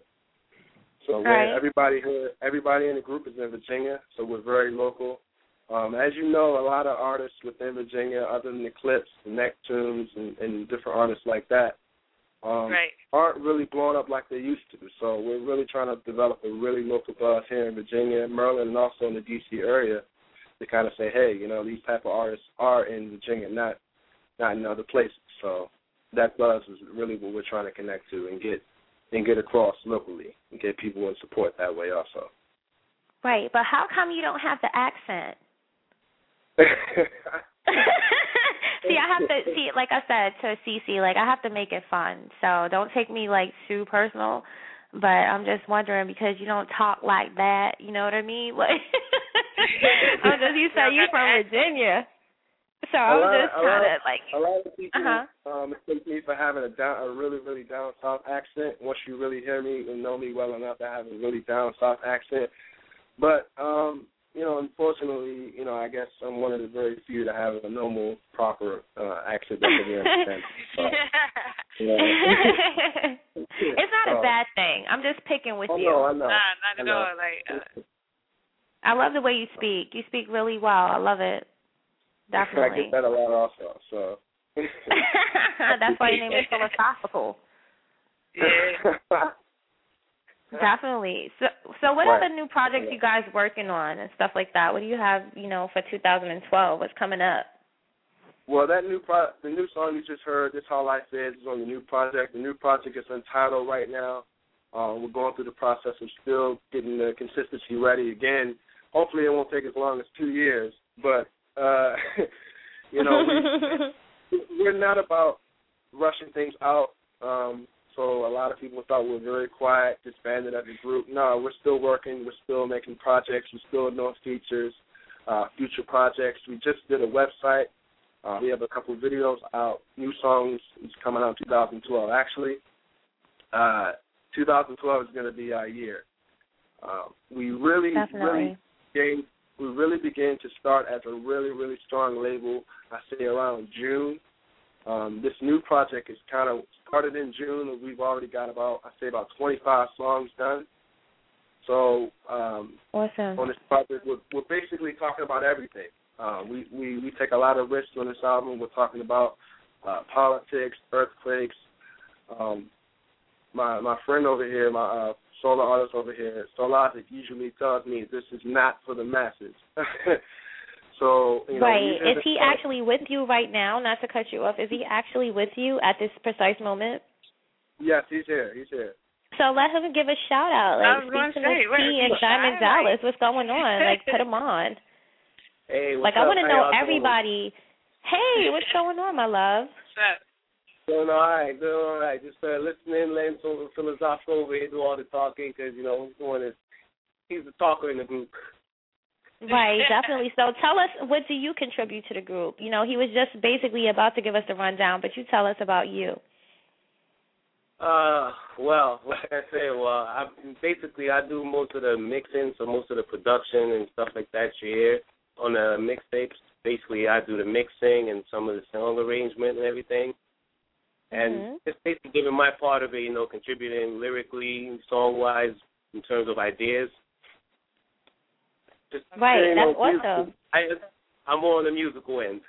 So we're, right. everybody here, everybody in the group is in Virginia, so we're very local. Um, as you know, a lot of artists within Virginia, other than the Clips, the Neptunes, and, and different artists like that, um, right. aren't really blown up like they used to. So we're really trying to develop a really local buzz here in Virginia, Maryland, and also in the D C area to kind of say, hey, you know, these type of artists are in Virginia, not not in other places. So that buzz is really what we're trying to connect to and get and get across locally and get people in support that way also. Right, but how come you don't have the accent? See, I have to see, like I said to Cece, like I have to make it fun. So don't take me like too personal. But I'm just wondering because you don't talk like that. You know what I mean? Like, I'm just you said you from Virginia, so I'm lot, just trying to like. A lot of people uh-huh. um, mistake me for having a down, a really, really down south accent. Once you really hear me and know me well enough, I have a really down south accent. But um, you know, unfortunately, you know, I guess I'm one of the very few to have a normal, proper uh, accent that can be understood. So, you know. It's not so, a bad thing. I'm just picking with oh, you. No, I know. Nah, not I at know. all. Like, uh, I love the way you speak. You speak really well. I love it. Definitely. I get that a lot also. So. That's why your name is Philosophical. Yeah. Definitely. So, so what right. other new projects you guys working on and stuff like that? What do you have, you know, for two thousand twelve? What's coming up? Well, that new pro- the new song you just heard, "This All I Said," is on the new project. The new project is untitled right now. Um, we're going through the process of still getting the consistency ready. Again, hopefully it won't take as long as two years. But uh, you know, we, we're not about rushing things out. Um, so a lot of people thought we were very quiet, disbanded as a group. No, we're still working. We're still making projects. We're still doing features, uh, future projects. We just did a website. Uh, we have a couple of videos out, new songs. It's coming out in two thousand twelve. Actually, uh, two thousand twelve is going to be our year. Um, we really, Definitely. really began, we really began to start as a really, really strong label, I say around June. Um, this new project is kind of started in June, and we've already got about, I say, about twenty-five songs done. So um, awesome. on this project, we're, we're basically talking about everything. Uh, we, we, we take a lot of risks on this album. We're talking about uh, politics, earthquakes. Um, my my friend over here, my uh, solo artist over here, Solaz, usually tells me this is not for the masses. So, you know, right. Is he actually with you right now? Not to cut you off. Is he actually with you at this precise moment? Yes, he's here. He's here. So let him give a shout out. Like, speak to Miss P and Diamond Dallas. What's going on? Like, put him on. Hey, what's like, up? I want to know How everybody. Hey, what's going on, my love? What's up? Doing all right, doing all right. Just uh, listening, letting some philosophical over here do all the talking because, you know, he's, one is, he's the talker in the group. Right, definitely. So tell us, what do you contribute to the group? You know, he was just basically about to give us the rundown, but you tell us about you. Uh, well, like I say, well, I, basically I do most of the mixing, so most of the production and stuff like that you hear on the mixtapes. Basically, I do the mixing and some of the song arrangement and everything. And mm-hmm. just basically giving my part of it, you know, contributing lyrically, song-wise, in terms of ideas. Just, right, you know, that's awesome. I, I'm more on the musical end.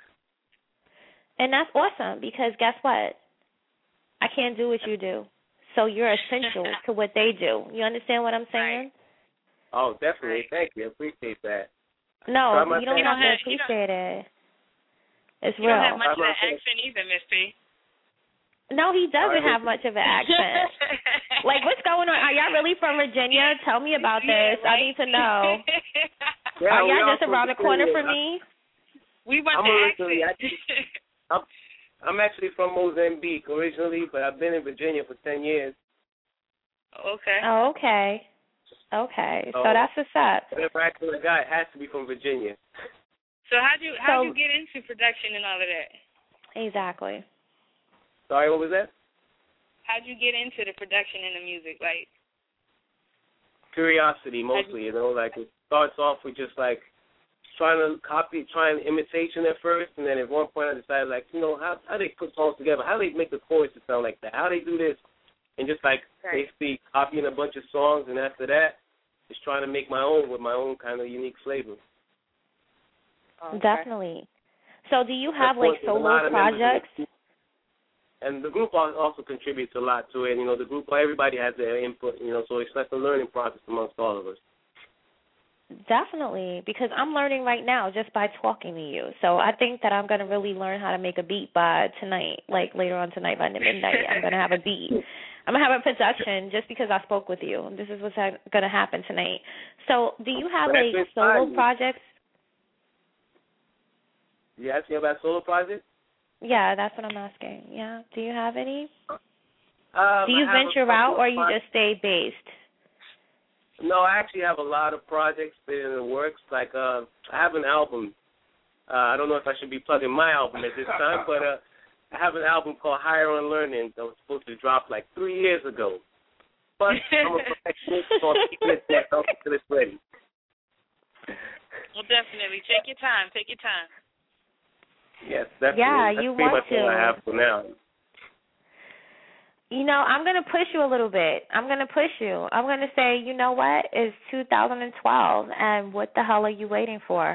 And that's awesome because guess what? I can't do what you do. So you're essential to what they do. You understand what I'm saying? Right. Oh, definitely. Right. Thank you. I appreciate that. No, you don't you have don't to have, appreciate it. It's you real. You don't have much of an accent either, Miss P. No, he doesn't have much of an accent. Like, what's going on? Are y'all really from Virginia? Tell me about this. Yeah, right? I need to know. Yeah, Are y'all just around the corner from me? We want I'm the originally, accent. I'm, I'm actually from Mozambique originally, but I've been in Virginia for ten years. Okay. Oh, okay. Okay. So, so that's what's up. Whatever actually got has to be from Virginia. So how'd you how'd So, you get into production and all of that? Exactly. Sorry, what was that? How'd you get into the production and the music? Like curiosity, mostly. You know, like it starts off with just like trying to copy, trying imitation at first, and then at one point I decided, like, you know, how how they put songs together? How they make the chorus to sound like that? How they do this? And just like right. basically copying a bunch of songs, and after that, just trying to make my own with my own kind of unique flavor. Okay. Definitely. So do you have, Of like, course, solo projects? And the group also contributes a lot to it. You know, the group, everybody has their input, you know, so it's like a learning process amongst all of us. Definitely, because I'm learning right now just by talking to you. So I think that I'm going to really learn how to make a beat by tonight, like later on tonight by midnight. I'm going to have a beat. I'm going to have a production just because I spoke with you. This is what's going to happen tonight. So do you have, like, solo projects? You asking about solo projects? Yeah, that's what I'm asking. Yeah. Do you have any? Um, Do you venture out or you just stay based? No, I actually have a lot of projects in the works. Like, uh, I have an album. Uh, I don't know if I should be plugging my album at this time, but uh, I have an album called Higher on Learning that was supposed to drop like three years ago. But I'm a perfectionist, so I'm keeping it there until it's ready. Well, definitely. Take your time. Take your time. Yes, definitely. Yeah, That's you pretty want much to. all I have for now. You know, I'm going to push you a little bit. I'm going to push you. I'm going to say, you know what? It's two thousand twelve, and what the hell are you waiting for?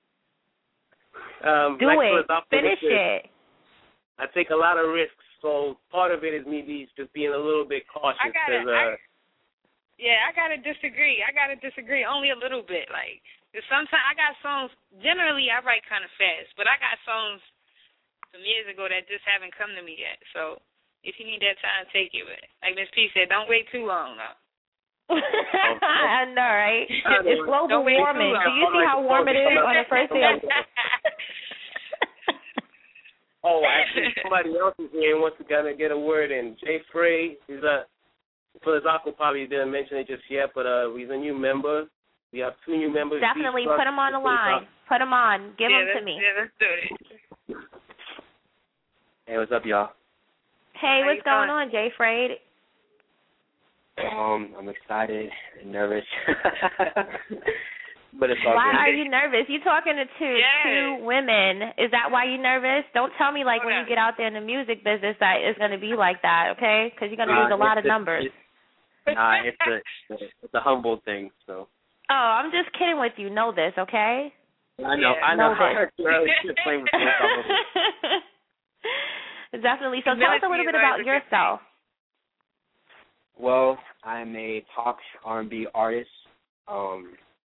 Um, Do like it. Finish it. I take a lot of risks, so part of it is me be, just being a little bit cautious. I gotta, uh, I, yeah, I gotta disagree. I gotta disagree only a little bit. Like, sometimes I got songs. Generally, I write kind of fast, but I got songs some years ago that just haven't come to me yet. So if you need that time, take it. But like Miss P said, don't wait too long though. I know, right? It's global Don't wait too warming. long. Do you see how warm it is on the first day? Of- oh, Oh, actually, somebody else is here and wants to gonna get a word in. Jay Frey, he's a Philosophical probably didn't mention it just yet, but uh, he's a new member. We have two new members. Definitely put him on the line. Put him on. Give yeah, him to me. Yeah, let's do it. Hey, what's up, y'all? Hey, How what's going doing? on, Jay Frey? Um, I'm excited and nervous. But it's all why good. are you nervous? You talking to two, yes. two women. Is that why you're nervous? Don't tell me like Hold when on. you get out there in the music business that it's going to be like that, okay? Because you're going to Nah, lose a lot of it's- numbers. it's- Nah, it's a it's a humble thing. So Oh, I'm just kidding with you. Know this, okay? I know, Yeah. I know. Know I this. heard you earlier. You're playing with me. Definitely. So tell us a little bit about yourself. Well, I'm a pop R and B artist. Um,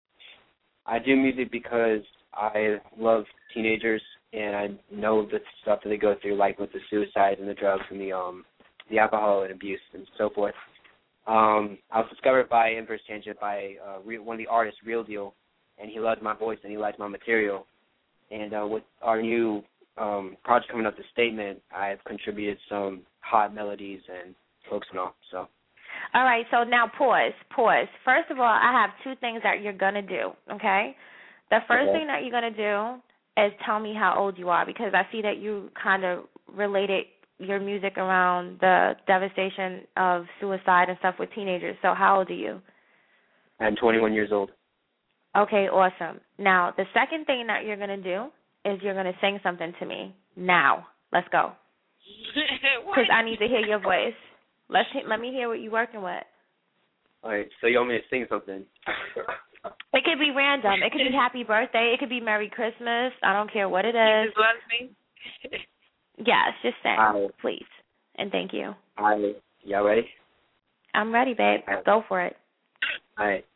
I do music because I love teenagers and I know the stuff that they go through, like with the suicide and the drugs and the um the alcohol and abuse and so forth. Um, I was discovered by Inverse Tangent by uh, real, one of the artists, Real Deal, and he loves my voice and he likes my material. And uh, with our new um, project coming up, The Statement, I've contributed some hot melodies and hooks and all. So. All right, so now pause, pause. First of all, I have two things that you're going to do, okay? The first Okay. thing that you're going to do is tell me how old you are, because I see that you kind of related your music around the devastation of suicide and stuff with teenagers. So how old are you? I'm twenty-one years old. Okay, awesome. Now, the second thing that you're going to do is you're going to sing something to me. Now, let's go. Because I need to hear your voice. Let's he- let me hear what you're working with. All right, so you want me to sing something? It could be random. It could be happy birthday. It could be Merry Christmas. I don't care what it You is. just loves me. Yes, just sing, Hi. please. And thank you. All right, y'all ready? I'm ready, babe. Go for it. All right.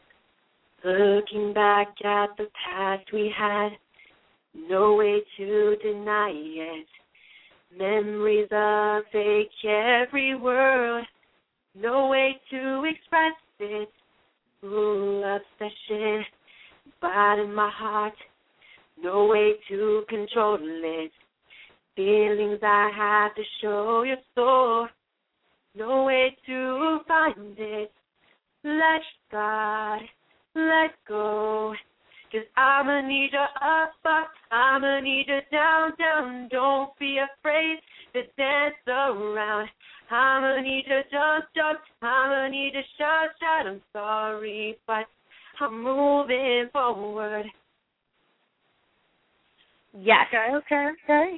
Looking back at the past we had, no way to deny it. Memories of a every world, no way to express it. Ooh, obsession, but in my heart, no way to control it. Feelings I have to show your soul, no way to find it. Let God, let go. Cause I'ma need you up, up, I'ma need you down, down. Don't be afraid to dance around. I'ma need you jump, jump, I'ma need you shout, shout. I'm sorry, but I'm moving forward. Yes. Okay, okay, okay.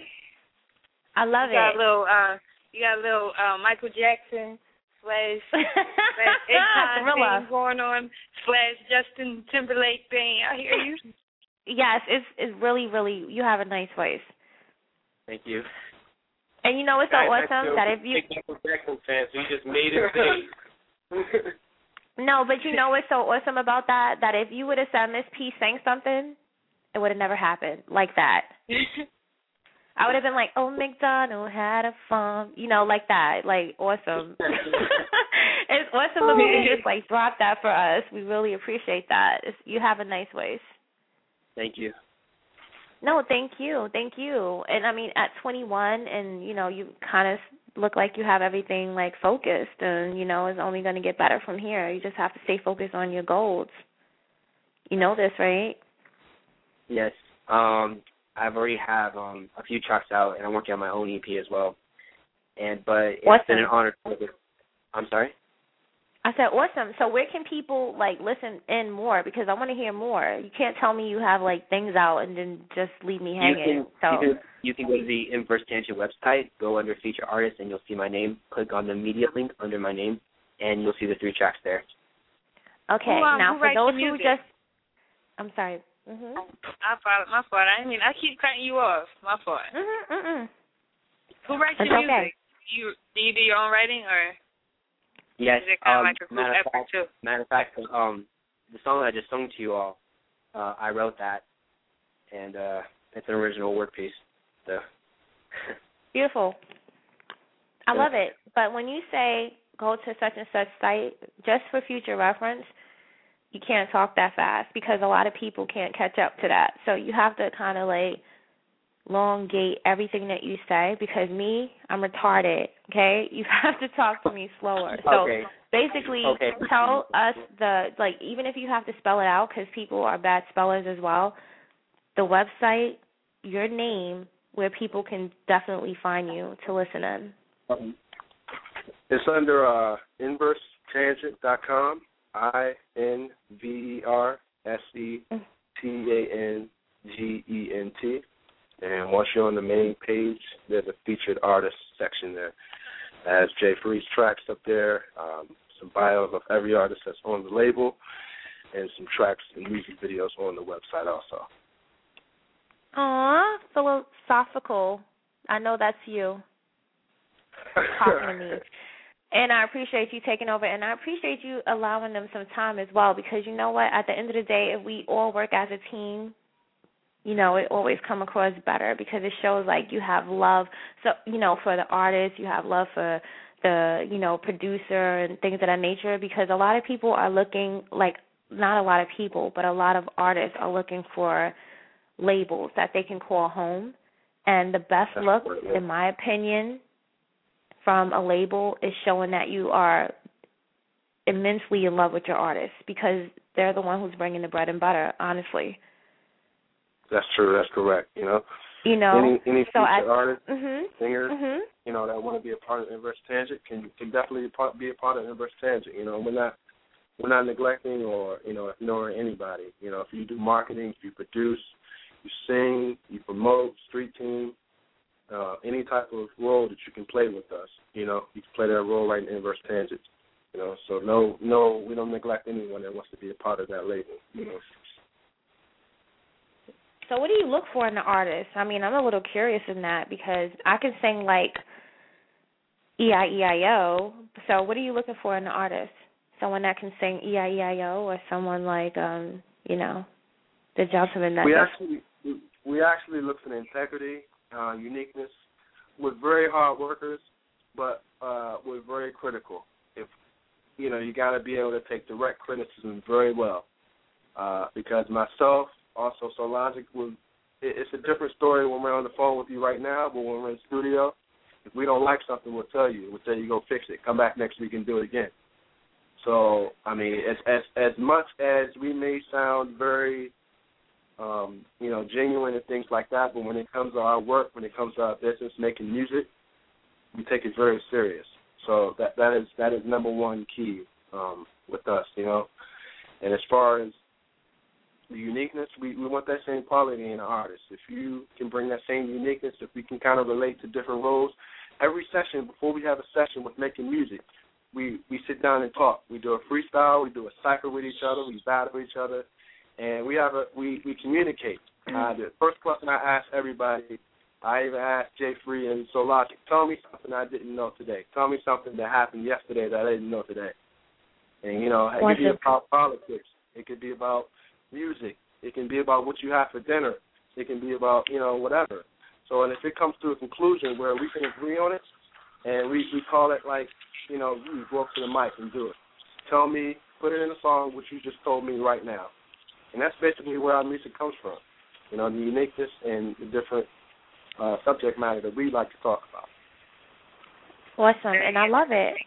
I love you got it. A little, uh, you got a little uh, Michael Jackson slash, slash Akon Thriller thing going on slash Justin Timberlake thing. I hear you. Yes, it's it's really, really, you have a nice voice. Thank you. And you know what's so awesome? That if you... Big Michael Jackson fan, so you just made it big. No, but you know what's so awesome about that? That if you would have said Miss P sang something, it would have never happened like that. I would have been like, oh, McDonald had a farm, you know, like that, like awesome. It's awesome of you to just like drop that for us. We really appreciate that. It's, you have a nice voice. Thank you. No, thank you, thank you. And I mean, at twenty-one, and you know, you kind of look like you have everything like focused, and you know, it's only going to get better from here. You just have to stay focused on your goals. You know this, right? Yes. Um, I've already have um a few tracks out, and I'm working on my own E P as well. And but it's Awesome. been an honor. To, I'm sorry. I said, awesome. So where can people, like, listen in more? Because I want to hear more. You can't tell me you have, like, things out and then just leave me hanging. You can, so you can, you can go to the Inverse Tangent website, go under Feature Artists, and you'll see my name. Click on the media link under my name, and you'll see the three tracks there. Okay. Who, um, now, who for writes those the who music? just... I'm sorry. Mm-hmm. I fault, my fault. I mean, I keep cutting you off. My fault. Mm-hmm, mm-mm. Who writes It's your okay. music? You do you do your own writing, or Yes. is it kind um, of like a group matter of effort fact, too? Matter of fact, um, the song that I just sung to you all, uh, I wrote that, and uh, it's an original work piece. So. Beautiful. I love it. But when you say go to such and such site, just for future reference, you can't talk that fast because a lot of people can't catch up to that. So you have to kind of like elongate everything that you say because me, I'm retarded, okay? You have to talk to me slower. So okay. basically okay. tell us the, like, even if you have to spell it out because people are bad spellers as well, the website, your name, where people can definitely find you to listen in. Um, it's under uh, inverse tangent dot com, I N V E R S E T A N G E N T. And once you're on the main page, there's a featured artist section there. As Jay Free's tracks up there, um, some bios of every artist that's on the label, and some tracks and music videos on the website also. Aw, philosophical. I know that's you talking to me. And I appreciate you taking over, and I appreciate you allowing them some time as well because you know what? At the end of the day, if we all work as a team, you know, it always come across better because it shows like you have love. So, you know, for the artist, you have love for the, you know, producer and things of that nature because a lot of people are looking, like not a lot of people, but a lot of artists are looking for labels that they can call home. And the best look, in my opinion, from a label is showing that you are immensely in love with your artist because they're the one who's bringing the bread and butter, honestly. That's true. That's correct. You know, you know, any any so future I, artists, mm-hmm, singers, mm-hmm. you know, that want to be a part of Inverse Tangent can can definitely be a part of Inverse Tangent. You know, we're not we're not neglecting or you know ignoring anybody. You know, if you do marketing, if you produce, you sing, you promote, street team, uh, any type of role that you can play with us, you know, you can play that role right in Inverse Tangent. You know, so no, no, we don't neglect anyone that wants to be a part of that label. You know. So what do you look for in an artist? I mean, I'm a little curious in that because I can sing like E I E I O. So what are you looking for in an artist? Someone that can sing E I E I O or someone like, um, you know, the gentleman that we does... actually we actually look for integrity, uh, uniqueness. We're very hard workers, but uh, we're very critical. If you know, you got to be able to take direct criticism very well. Uh, because myself, also Solange, will, it, it's a different story when we're on the phone with you right now, but when we're in the studio, if we don't like something, we'll tell you. We'll tell you, go fix it. Come back next week and do it again. So, I mean, as as, as much as we may sound very, um, you know, genuine and things like that, but when it comes to our work, when it comes to our business, making music, we take it very serious. So that that is that is number one key um, with us, you know. And as far as the uniqueness, we, we want that same quality in an artist. If you can bring that same uniqueness, if we can kind of relate to different roles, every session, before we have a session with making music, we, we sit down and talk. We do a freestyle, we do a cypher with each other, we battle each other, and we have a we, we communicate. Uh, the first question I ask everybody, I even asked Jay Free and Solange, tell me something I didn't know today. Tell me something that happened yesterday that I didn't know today. And, you know, it could be about politics. It could be about music. It can be about what you have for dinner. It can be about, you know, whatever. So, and if it comes to a conclusion where we can agree on it, and we, we call it like, you know, you go up to the mic and do it. Tell me, put it in a song, what you just told me right now. And that's basically where our music comes from. You know, the uniqueness and the different uh, subject matter that we like to talk about. Awesome, and I love it.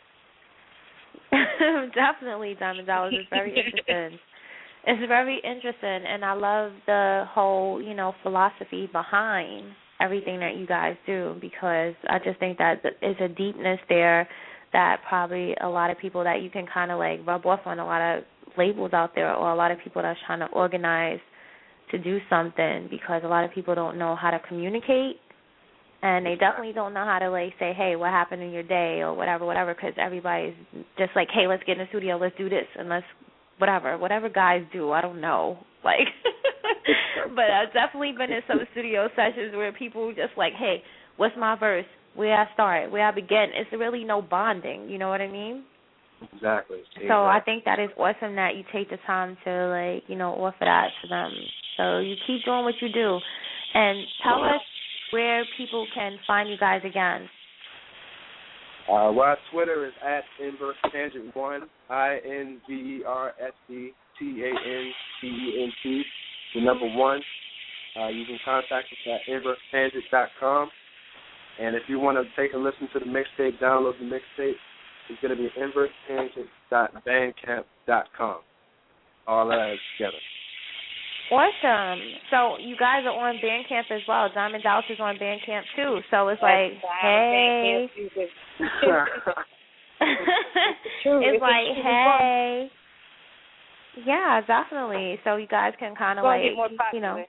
Definitely, Diamond Dollars is very interesting. It's very interesting, and I love the whole, you know, philosophy behind everything that you guys do because I just think that there's a deepness there that probably a lot of people that you can kind of like rub off on, a lot of labels out there or a lot of people that's trying to organize to do something because a lot of people don't know how to communicate and they definitely don't know how to like say, hey, what happened in your day or whatever, whatever, because everybody's just like, hey, let's get in the studio, let's do this, and let's whatever, whatever guys do, I don't know. Like, but I've definitely been in some studio sessions where people just like, hey, what's my verse? Where I start? Where I begin? It's really no bonding. You know what I mean? Exactly. So exactly. I think that is awesome that you take the time to like, you know, offer that to them. So you keep doing what you do, and tell us where people can find you guys again. Uh, well, Twitter is at Inverse Tangent one, I N V E R S E T A N T E N T, the number one. Uh, you can contact us at inverse tangent dot com. And if you want to take a listen to the mixtape, download the mixtape, it's going to be inverse tangent dot bandcamp dot com. All that is together. Awesome. So you guys are on Bandcamp as well. Diamond Dallas is on Bandcamp too. So it's like, hey. It's like, hey. Yeah, definitely. So you guys can kind of like, you know.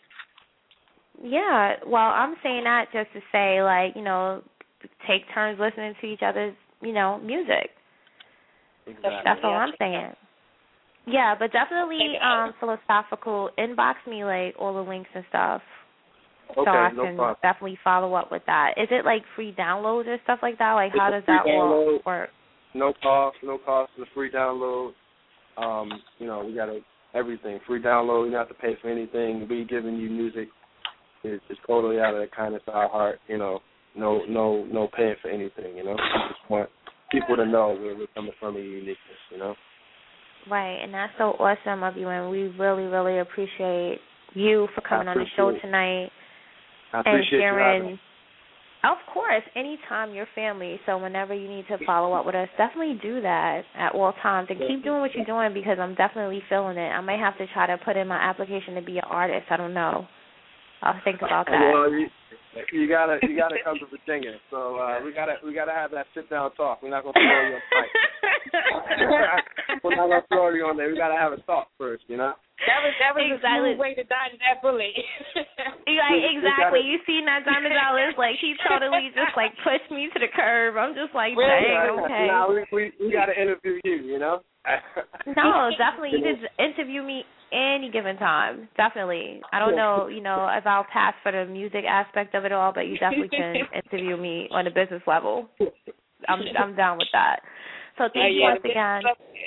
Yeah, well, I'm saying that just to say, like, you know, take turns listening to each other's, you know, music. Exactly. That's all I'm saying. Yeah, but definitely um, philosophical. Inbox me, like, all the links and stuff. Okay, so I no can problem. definitely follow up with that. Is it, like, free downloads or stuff like that? Like, it's how does that download, work? No cost, no cost. It's a free download. Um, you know, we got a, everything. Free download. You don't have to pay for anything. We giving you music. It's, it's totally out of the kindness of our heart. You know, no no, no paying for anything, you know. We just want people to know where we're coming from and uniqueness, you know. Right, and that's so awesome of you, and we really, really appreciate you for coming on the show tonight I and appreciate sharing. you. Of course, anytime you're family, so whenever you need to follow up with us, definitely do that at all times and keep doing what you're doing because I'm definitely feeling it. I might have to try to put in my application to be an artist. I don't know. I'll think about that. Well, you, you gotta you gotta come to Virginia, so uh, we gotta we gotta have that sit down talk. We're not gonna throw you on fight. We're not gonna throw you on there. We gotta have a talk first, you know. That was that was exactly. a smooth way to dodge that bullet. Like, exactly. You see that Diamond Dallas, like he totally just like pushed me to the curb. I'm just like, dang, okay. No, we we, we gotta interview you, you know. No, definitely. You could interview me any given time. Definitely. I don't know, you know, if I'll pass for the music aspect of it all, but you definitely can interview me on a business level. I'm I'm down with that. So thank you once again.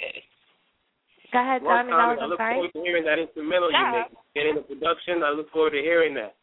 Go ahead, Diamond Dallas. I I'm look sorry. forward to hearing that instrumental you make. Get into production. I look forward to hearing that.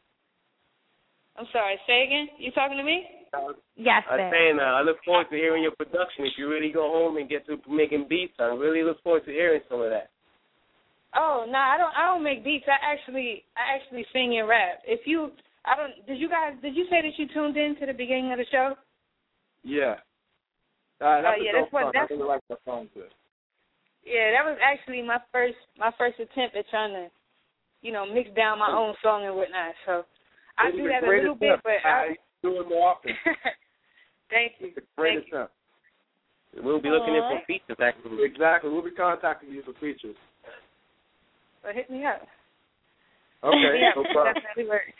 I'm sorry. Say again. You talking to me? Yes, I'm sir. saying uh, I look forward to hearing your production. If you really go home and get to making beats, I really look forward to hearing some of that. Oh no, I don't. I don't make beats. I actually, I actually sing and rap. If you, I don't. Did you guys? Did you say that you tuned in to the beginning of the show? Yeah. Uh, that's oh yeah, that's what. That's I really like that song too. Yeah, that was actually my first, my first attempt at trying to, you know, mix down my own song and whatnot. So I do that a little bit, but I do it more often. Thank you. It's a great Thank attempt. You. We'll be looking in for features, actually. Exactly. We'll be contacting you for features. Well, hit me up. Okay. Yeah, no problem. definitely works.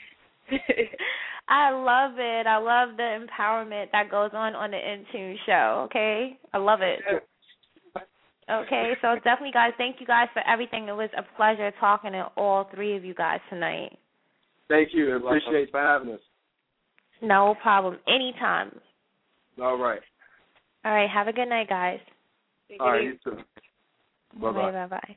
I love it. I love the empowerment that goes on on the Intune show, okay? I love it. Okay, so definitely, guys, thank you guys for everything. It was a pleasure talking to all three of you guys tonight. Thank you. Appreciate you for having us. No problem. Anytime. All right. All right, have a good night, guys. All right, you too. Bye-bye. Bye-bye.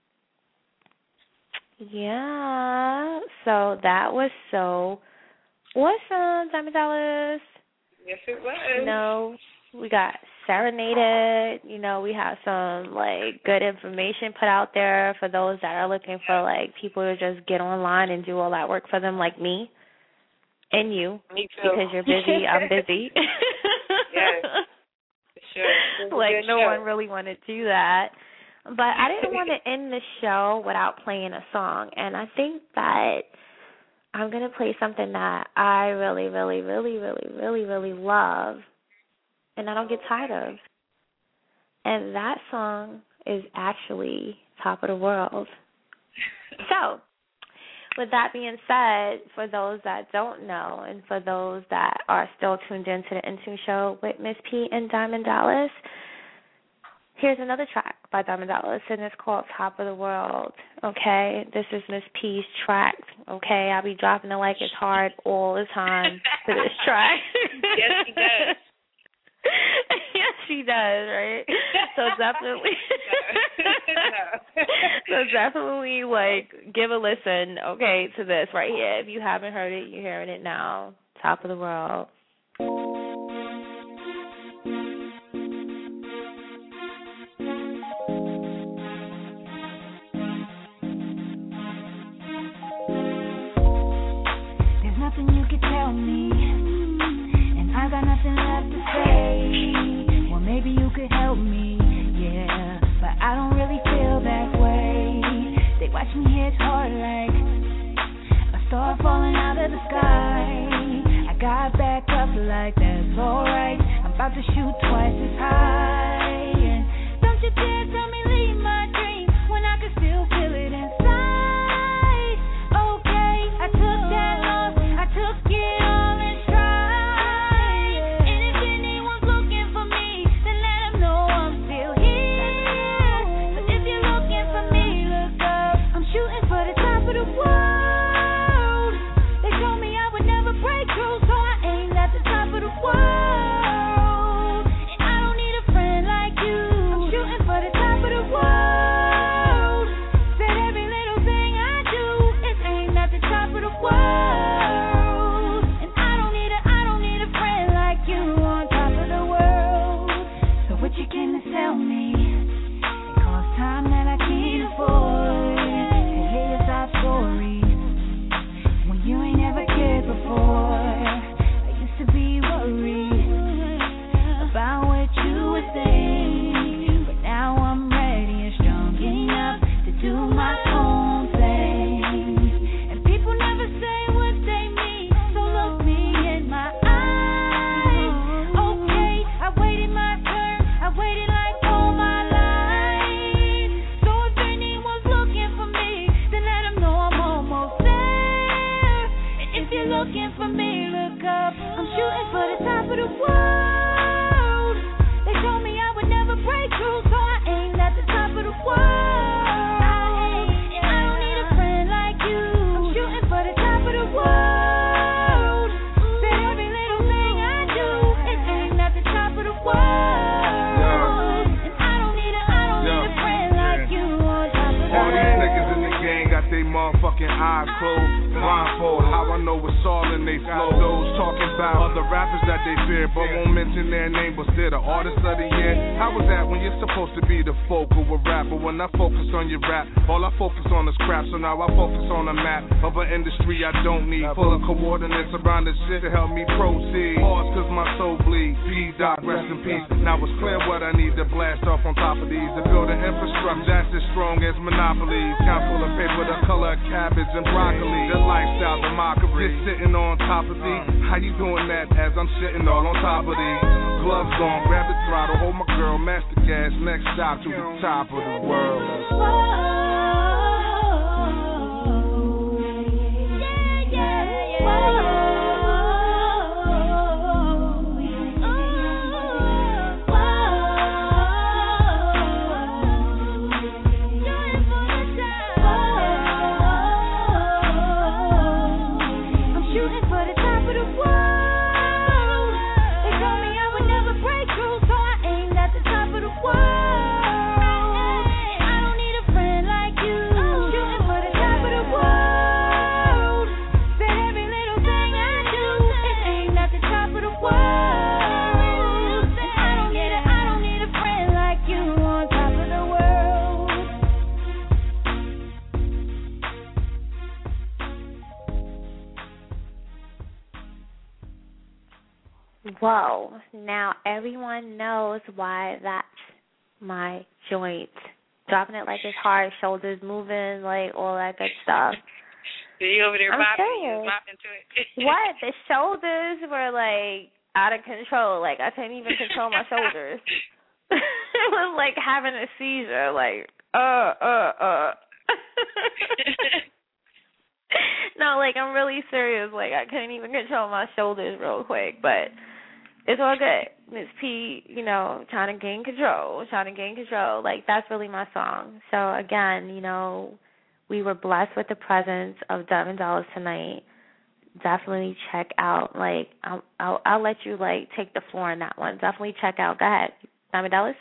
Yeah, so that was so awesome, Diamond Dallas. Yes, it was. You know, we got serenaded. You know, we have some, like, good information put out there for those that are looking for, like, people to just get online and do all that work for them, like me and you. Me too. Because you're busy, I'm busy. Yes, for sure. Like, no show. one really wanted to do that. But I didn't want to end the show without playing a song. And I think that I'm going to play something that I really, really, really, really, really, really love. And I don't get tired of. And that song is actually Top of the World. So, with that being said, for those that don't know and for those that are still tuned in to the Intune Show with Miss P and Diamond Dallas, here's another track by Diamond Dallas, and it's called Top of the World, okay? This is Miss P's track, okay? I'll be dropping it like it's hard all the time to this track. Yes, she does. Yes, she does, right? So definitely, so definitely, like, give a listen, okay, to this right here. If you haven't heard it, you're hearing it now. Top of the World. tell me, and I got nothing left to say. Well, maybe you could help me, yeah, but I don't really feel that way. They watch me hit hard like a star falling out of the sky. I got back up like that's alright. I'm about to shoot twice as high. And don't you dare tell me leave my dream when I can still feel it inside. Okay, I took that loss, I took it all in stride. And if anyone's looking for me, then let them know I'm still here. But if you're looking for me, look up. I'm shooting for the top of the world. They told me I would never break through, so I aimed at the top of the world. And I don't need a friend like you. I'm shooting for the top of the world. Said every little thing I do is aimed at the top of the world. And I don't need a, I don't need a friend like you on top of the world. So what you came to tell me? It costs time that I can't afford to hear your sob story when you ain't ever cared before. I used to be worried about what you would think, but now I'm ready and strong enough to do my own thing. And people never say what they mean, so look me in my eyes. Okay, I waited my turn, I waited like all my life. So if anyone's looking for me, then let them know I'm almost there. And if you're looking for me, look up. I'm shooting for the top of the world. They told me I would never break through, so I aimed at the top of the world. And I don't need a friend like you. I'm shooting for the top of the world. Said every little thing I do is aimed at the top of the world. And I don't need a, I don't need a friend like you on top of the All these world. niggas in the gang got they motherfucking eyes closed. Blindfold, how I know it's all in they flow. Those talking about other rappers that they fear, but won't mention their name, but still the artist of the year. How was that when you're supposed to be the focal of rapper? When I focus on your rap, all I focus on is crap. So now I focus on a map of an industry I don't need, full of coordinates around this shit to help me proceed. Pause cause my soul bleeds. P-Doc, rest in peace. Now it's clear what I need to blast off on top of these, to build an infrastructure that's as strong as monopolies. Count full of paper, the color of cabbage and broccoli. The lifestyle, the mockery. Just sitting on top of these. How you doing that as I'm sitting all on top of these? Gloves on, grab the throttle, hold my girl, master gas. Next stop to the top of the world. Whoa, now everyone knows why that's my joint. Dropping it like it's hard, shoulders moving, like all that good stuff. You over there I'm bopping, you serious. bopping to it. What? The shoulders were like out of control. Like I couldn't even control my shoulders. It was like having a seizure. Like uh uh uh. No, like I'm really serious. Like I couldn't even control my shoulders real quick, but it's all good. Miss P, you know, trying to gain control, trying to gain control. Like that's really my song. So again, you know, we were blessed with the presence of Diamond Dallas tonight. Definitely check out. Like I'll, I'll I'll let you like take the floor on that one. Definitely check out. Go ahead, Diamond Dallas.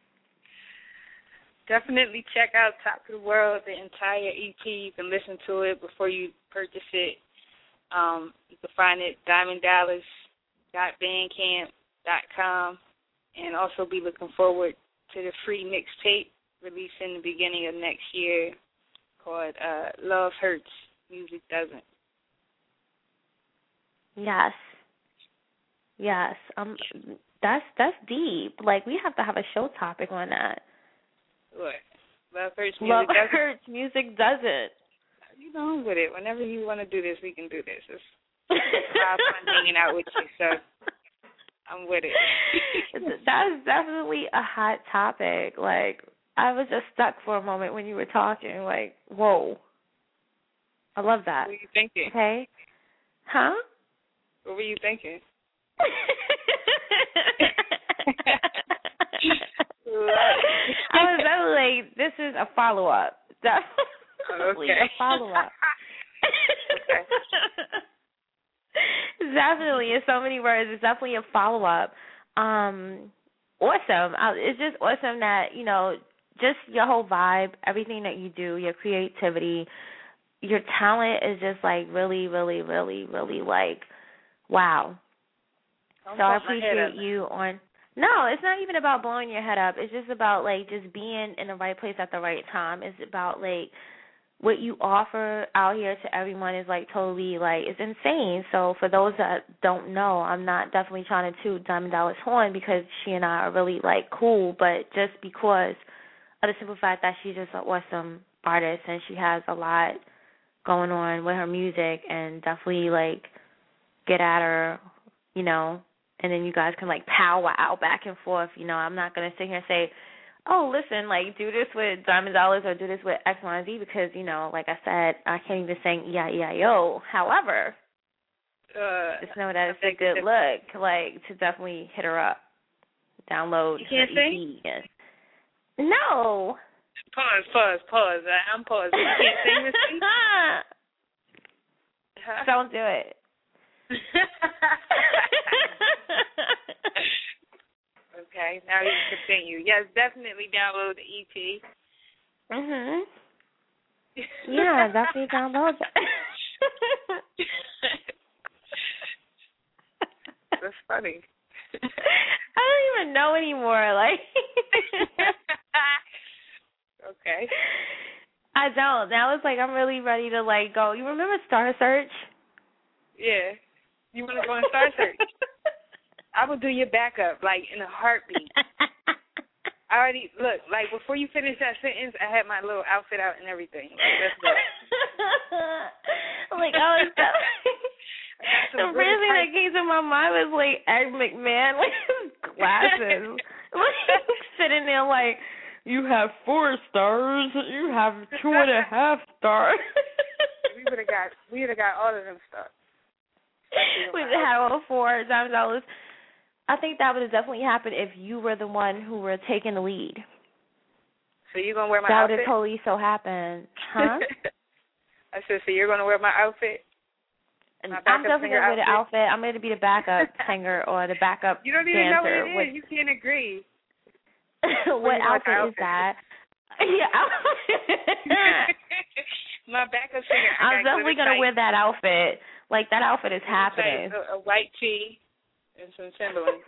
Definitely check out Top of the World, the entire E P. You can listen to it before you purchase it. Um, you can find it diamond dallas dot bandcamp dot com, and also be looking forward to the free mixtape released in the beginning of next year called uh, Love Hurts, Music Doesn't. Yes. Yes. Um. That's that's deep. Like we have to have a show topic on that. What? Love hurts music. Love doesn't? hurts music doesn't. You know I'm with it. Whenever you want to do this, we can do this. It's have fun hanging out with you. So I'm with it. That's definitely a hot topic. Like I was just stuck for a moment when you were talking. Like whoa. I love that. What were you thinking? Okay. Huh? What were you thinking? I was definitely like, this is a follow up. Definitely okay. a follow up. Okay. Definitely, in so many words, it's definitely a follow up. Um, awesome. I, it's just awesome that, you know, just your whole vibe, everything that you do, your creativity, your talent is just like really, really, really, really like, wow. Don't so I put my head appreciate up. you on. No, it's not even about blowing your head up. It's just about like just being in the right place at the right time. It's about like what you offer out here to everyone is like totally like it's insane. So for those that don't know, I'm not definitely trying to toot Diamond Dallas horn because she and I are really like cool, but just because of the simple fact that she's just an awesome artist and she has a lot going on with her music and definitely like get at her, you know, and then you guys can like powwow back and forth. You know, I'm not gonna sit here and say, oh, listen, like do this with Diamond Dollars or do this with X, Y, and Z because, you know, like I said, I can't even sing E I E I O. However, uh, just know that it's a good look, like to definitely hit her up, download you can't her E P. sing? No. Pause, pause, pause. I'm pausing. You can't sing this thing? Huh? Don't do it. Okay, now you can continue. Yes, definitely download the E P. Mhm. Yeah, definitely download that. That's funny. I don't even know anymore. Like. Okay. I don't. Now it's like I'm really ready to like go. You remember Star Search? Yeah. You want to go on Star Search? I will do your backup like in a heartbeat. I already look like before you finish that sentence, I had my little outfit out and everything. Like, let's go. Like I was. The first thing that came to my mind was like Ed McMahon with his glasses, like sitting there like. You have four stars. You have two and a half stars. we would have got. We would have got all of them stars. We would have all four Diamond Dollars. I think that would have definitely happened if you were the one who were taking the lead. So you're gonna wear my that outfit? That would have totally so happened, huh? I said, so you're gonna wear my outfit? My I'm definitely gonna wear the outfit. I'm gonna be the backup singer or the backup dancer. You don't even dancer know what it is. with... You can't agree. What outfit, outfit is that? Yeah. My backup singer. I'm definitely gonna wear that outfit. Like that outfit is happening. A, a white tee and some Timberlands.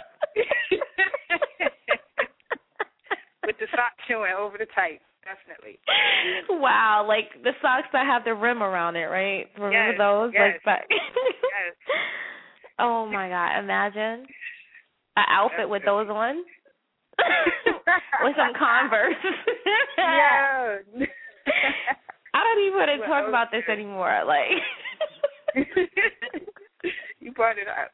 With the socks showing over the tights, definitely. Wow, like the socks that have the rim around it, right? Remember yes, those? Yes. Like, but yes. Oh my God! Imagine an outfit That's with good. Those on. With some Converse. Yeah. I don't even want to talk well, about this anymore. Like, you brought it up.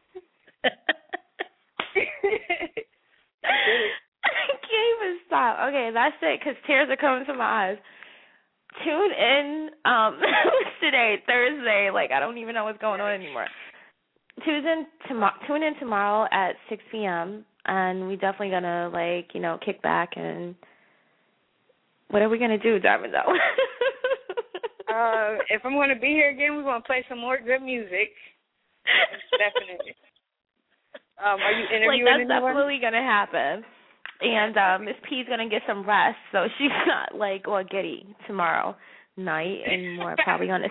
I can't even stop. Okay, that's it. Because tears are coming to my eyes. Tune in um today, Thursday. Like, I don't even know what's going on anymore. Tune in tomorrow. Tune in tomorrow at six p.m. And we definitely gonna like, you know, kick back and what are we gonna do, Diamond Doll? uh, if I'm gonna be here again, we're gonna play some more good music. Definitely. Um, are you interviewing like that's anyone? definitely gonna happen. And uh, Miss P's gonna get some rest, so she's not like all giddy tomorrow night and more probably on a.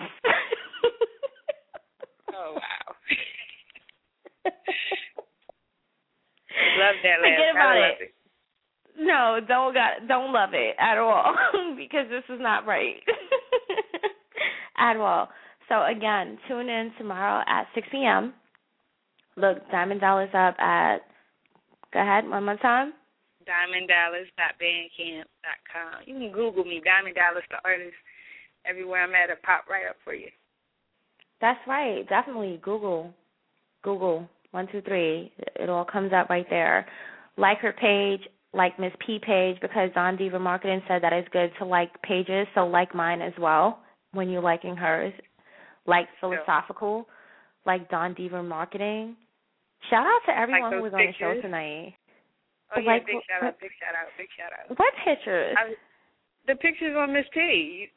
Oh wow. Love that. Forget laugh. about I it. it. No, don't got, don't love it at all because this is not right at all. So, again, tune in tomorrow at six p.m. Look, Diamond Dallas up at, go ahead, one more time. diamond dallas dot bandcamp dot com. You can Google me, Diamond Dallas, the artist. Everywhere I'm at, it'll pop right up for you. That's right. Definitely Google. Google. One, two, three. It all comes up right there. Like her page, like Miss P page, because Don Diva Marketing said that it's good to like pages, so like mine as well when you're liking hers. Like Philosophical, like Don Diva Marketing. Shout out to everyone like who was on pictures. the show tonight. Oh, yeah, like, big shout out, big shout out, big shout out. What pictures? I, the pictures on Miss P.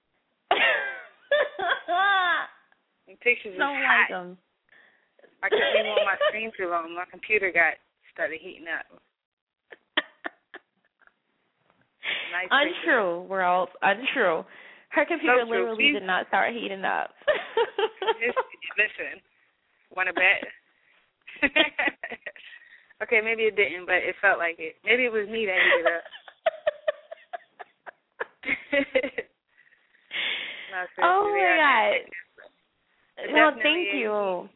The pictures Don't was like hot. them. I couldn't leave on my screen too long. My computer got started heating up. Nice Untrue, picture. world. Untrue. Her computer So literally true. did not start heating up. Listen, want to bet? Okay, maybe it didn't, but it felt like it. Maybe it was me that heated up. No, oh my God. Well, Definitely thank you.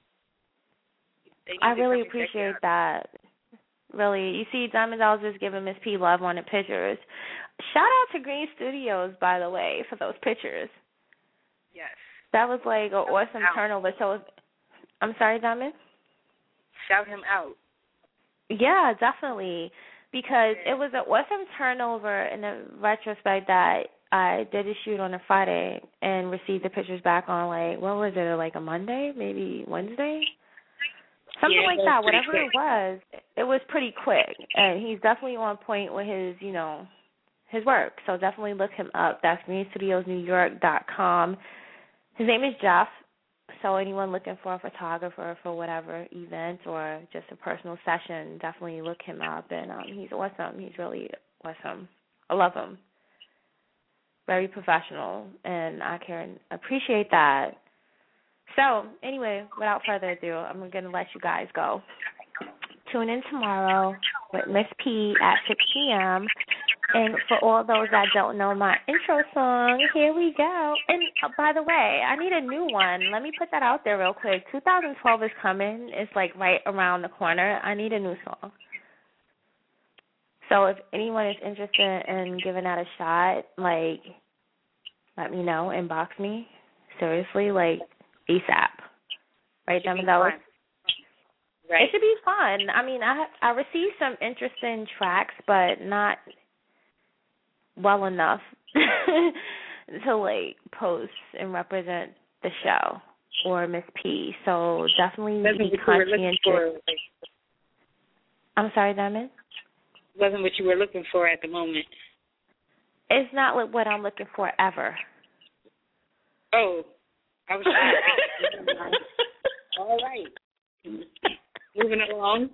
I really appreciate that. Really. You see, Diamond Dolls is giving Miss P love on the pictures. Shout out to Green Studios, by the way, for those pictures. Yes. That was like an awesome out. turnover. So, I'm sorry, Diamond? Shout him out. Yeah, definitely. Because it was an awesome turnover in the retrospect that I did a shoot on a Friday and received the pictures back on, like, what was it, like a Monday, maybe Wednesday? Something yeah, like that, that, whatever quick. it was. It was pretty quick. And he's definitely on point with his, you know, his work. So definitely look him up. That's green studios new york dot com. His name is Jeff. So anyone looking for a photographer for whatever event or just a personal session, definitely look him up. And um, he's awesome. He's really awesome. I love him. Very professional, and I can appreciate that. So, anyway, without further ado, I'm going to let you guys go. Tune in tomorrow with Miss P at six p.m. And for all those that don't know my intro song, here we go. And uh, by the way, I need a new one. Let me put that out there real quick. two thousand twelve is coming. It's like right around the corner. I need a new song. So if anyone is interested in giving that a shot, like, let me know. Inbox me. Seriously, like, ASAP. Right, Diamond Dallas? Right. It should be fun. I mean, I I received some interesting tracks, but not well enough to, like, post and represent the show or Miss P. So definitely be conscientious. I'm sorry, Diamond? Wasn't what you were looking for at the moment. It's not what I'm looking for ever. Oh, I was all right. Moving along.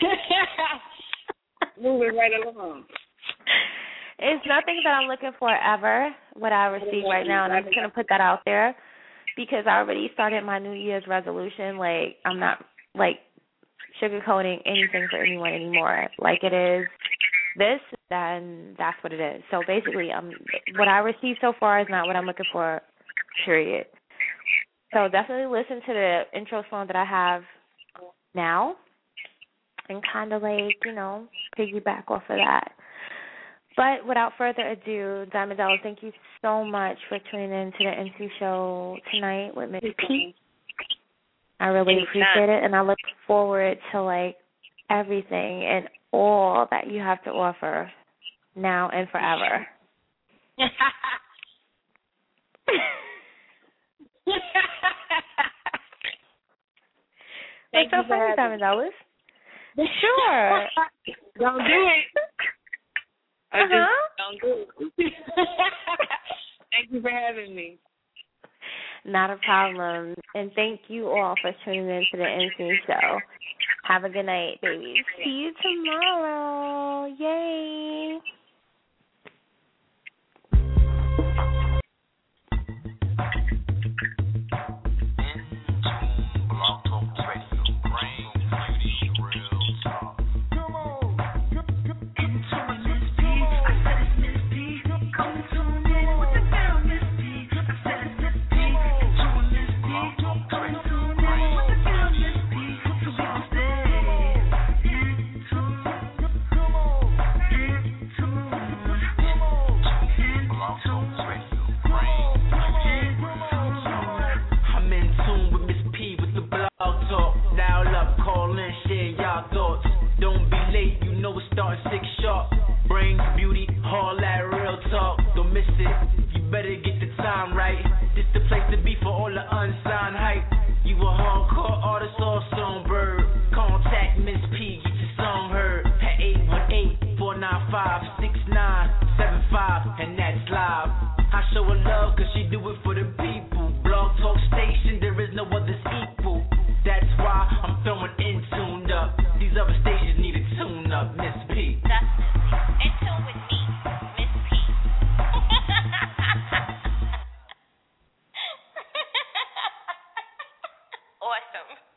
Moving right along. It's nothing that I'm looking for ever, what I receive right now, and I'm just going to put that out there because I already started my New Year's resolution. Like, I'm not, like, sugarcoating anything for anyone anymore. Like, it is this, then that's what it is. So basically, um, what I received so far is not what I'm looking for, period. So definitely listen to the intro song that I have now and kind of like, you know, piggyback off of that. But without further ado, Diamond Dallas, thank you so much for tuning in to the N C show tonight with Miss P. I really appreciate it, and I look forward to, like, everything and all that you have to offer now and forever. What's so funny, Diamond Dallas? Sure. Don't do it. I Uh-huh. just don't do it. Thank you for having me. Not a problem. And thank you all for tuning in to the N C show. Have a good night, babies. See you tomorrow. Yay. love, cause she do it for the people. Blog Talk Station, there is no other's equal. That's why I'm throwing in tuned up. These other stations need a tune up, Miss P. Definitely. In tune with me, Miss P. Awesome.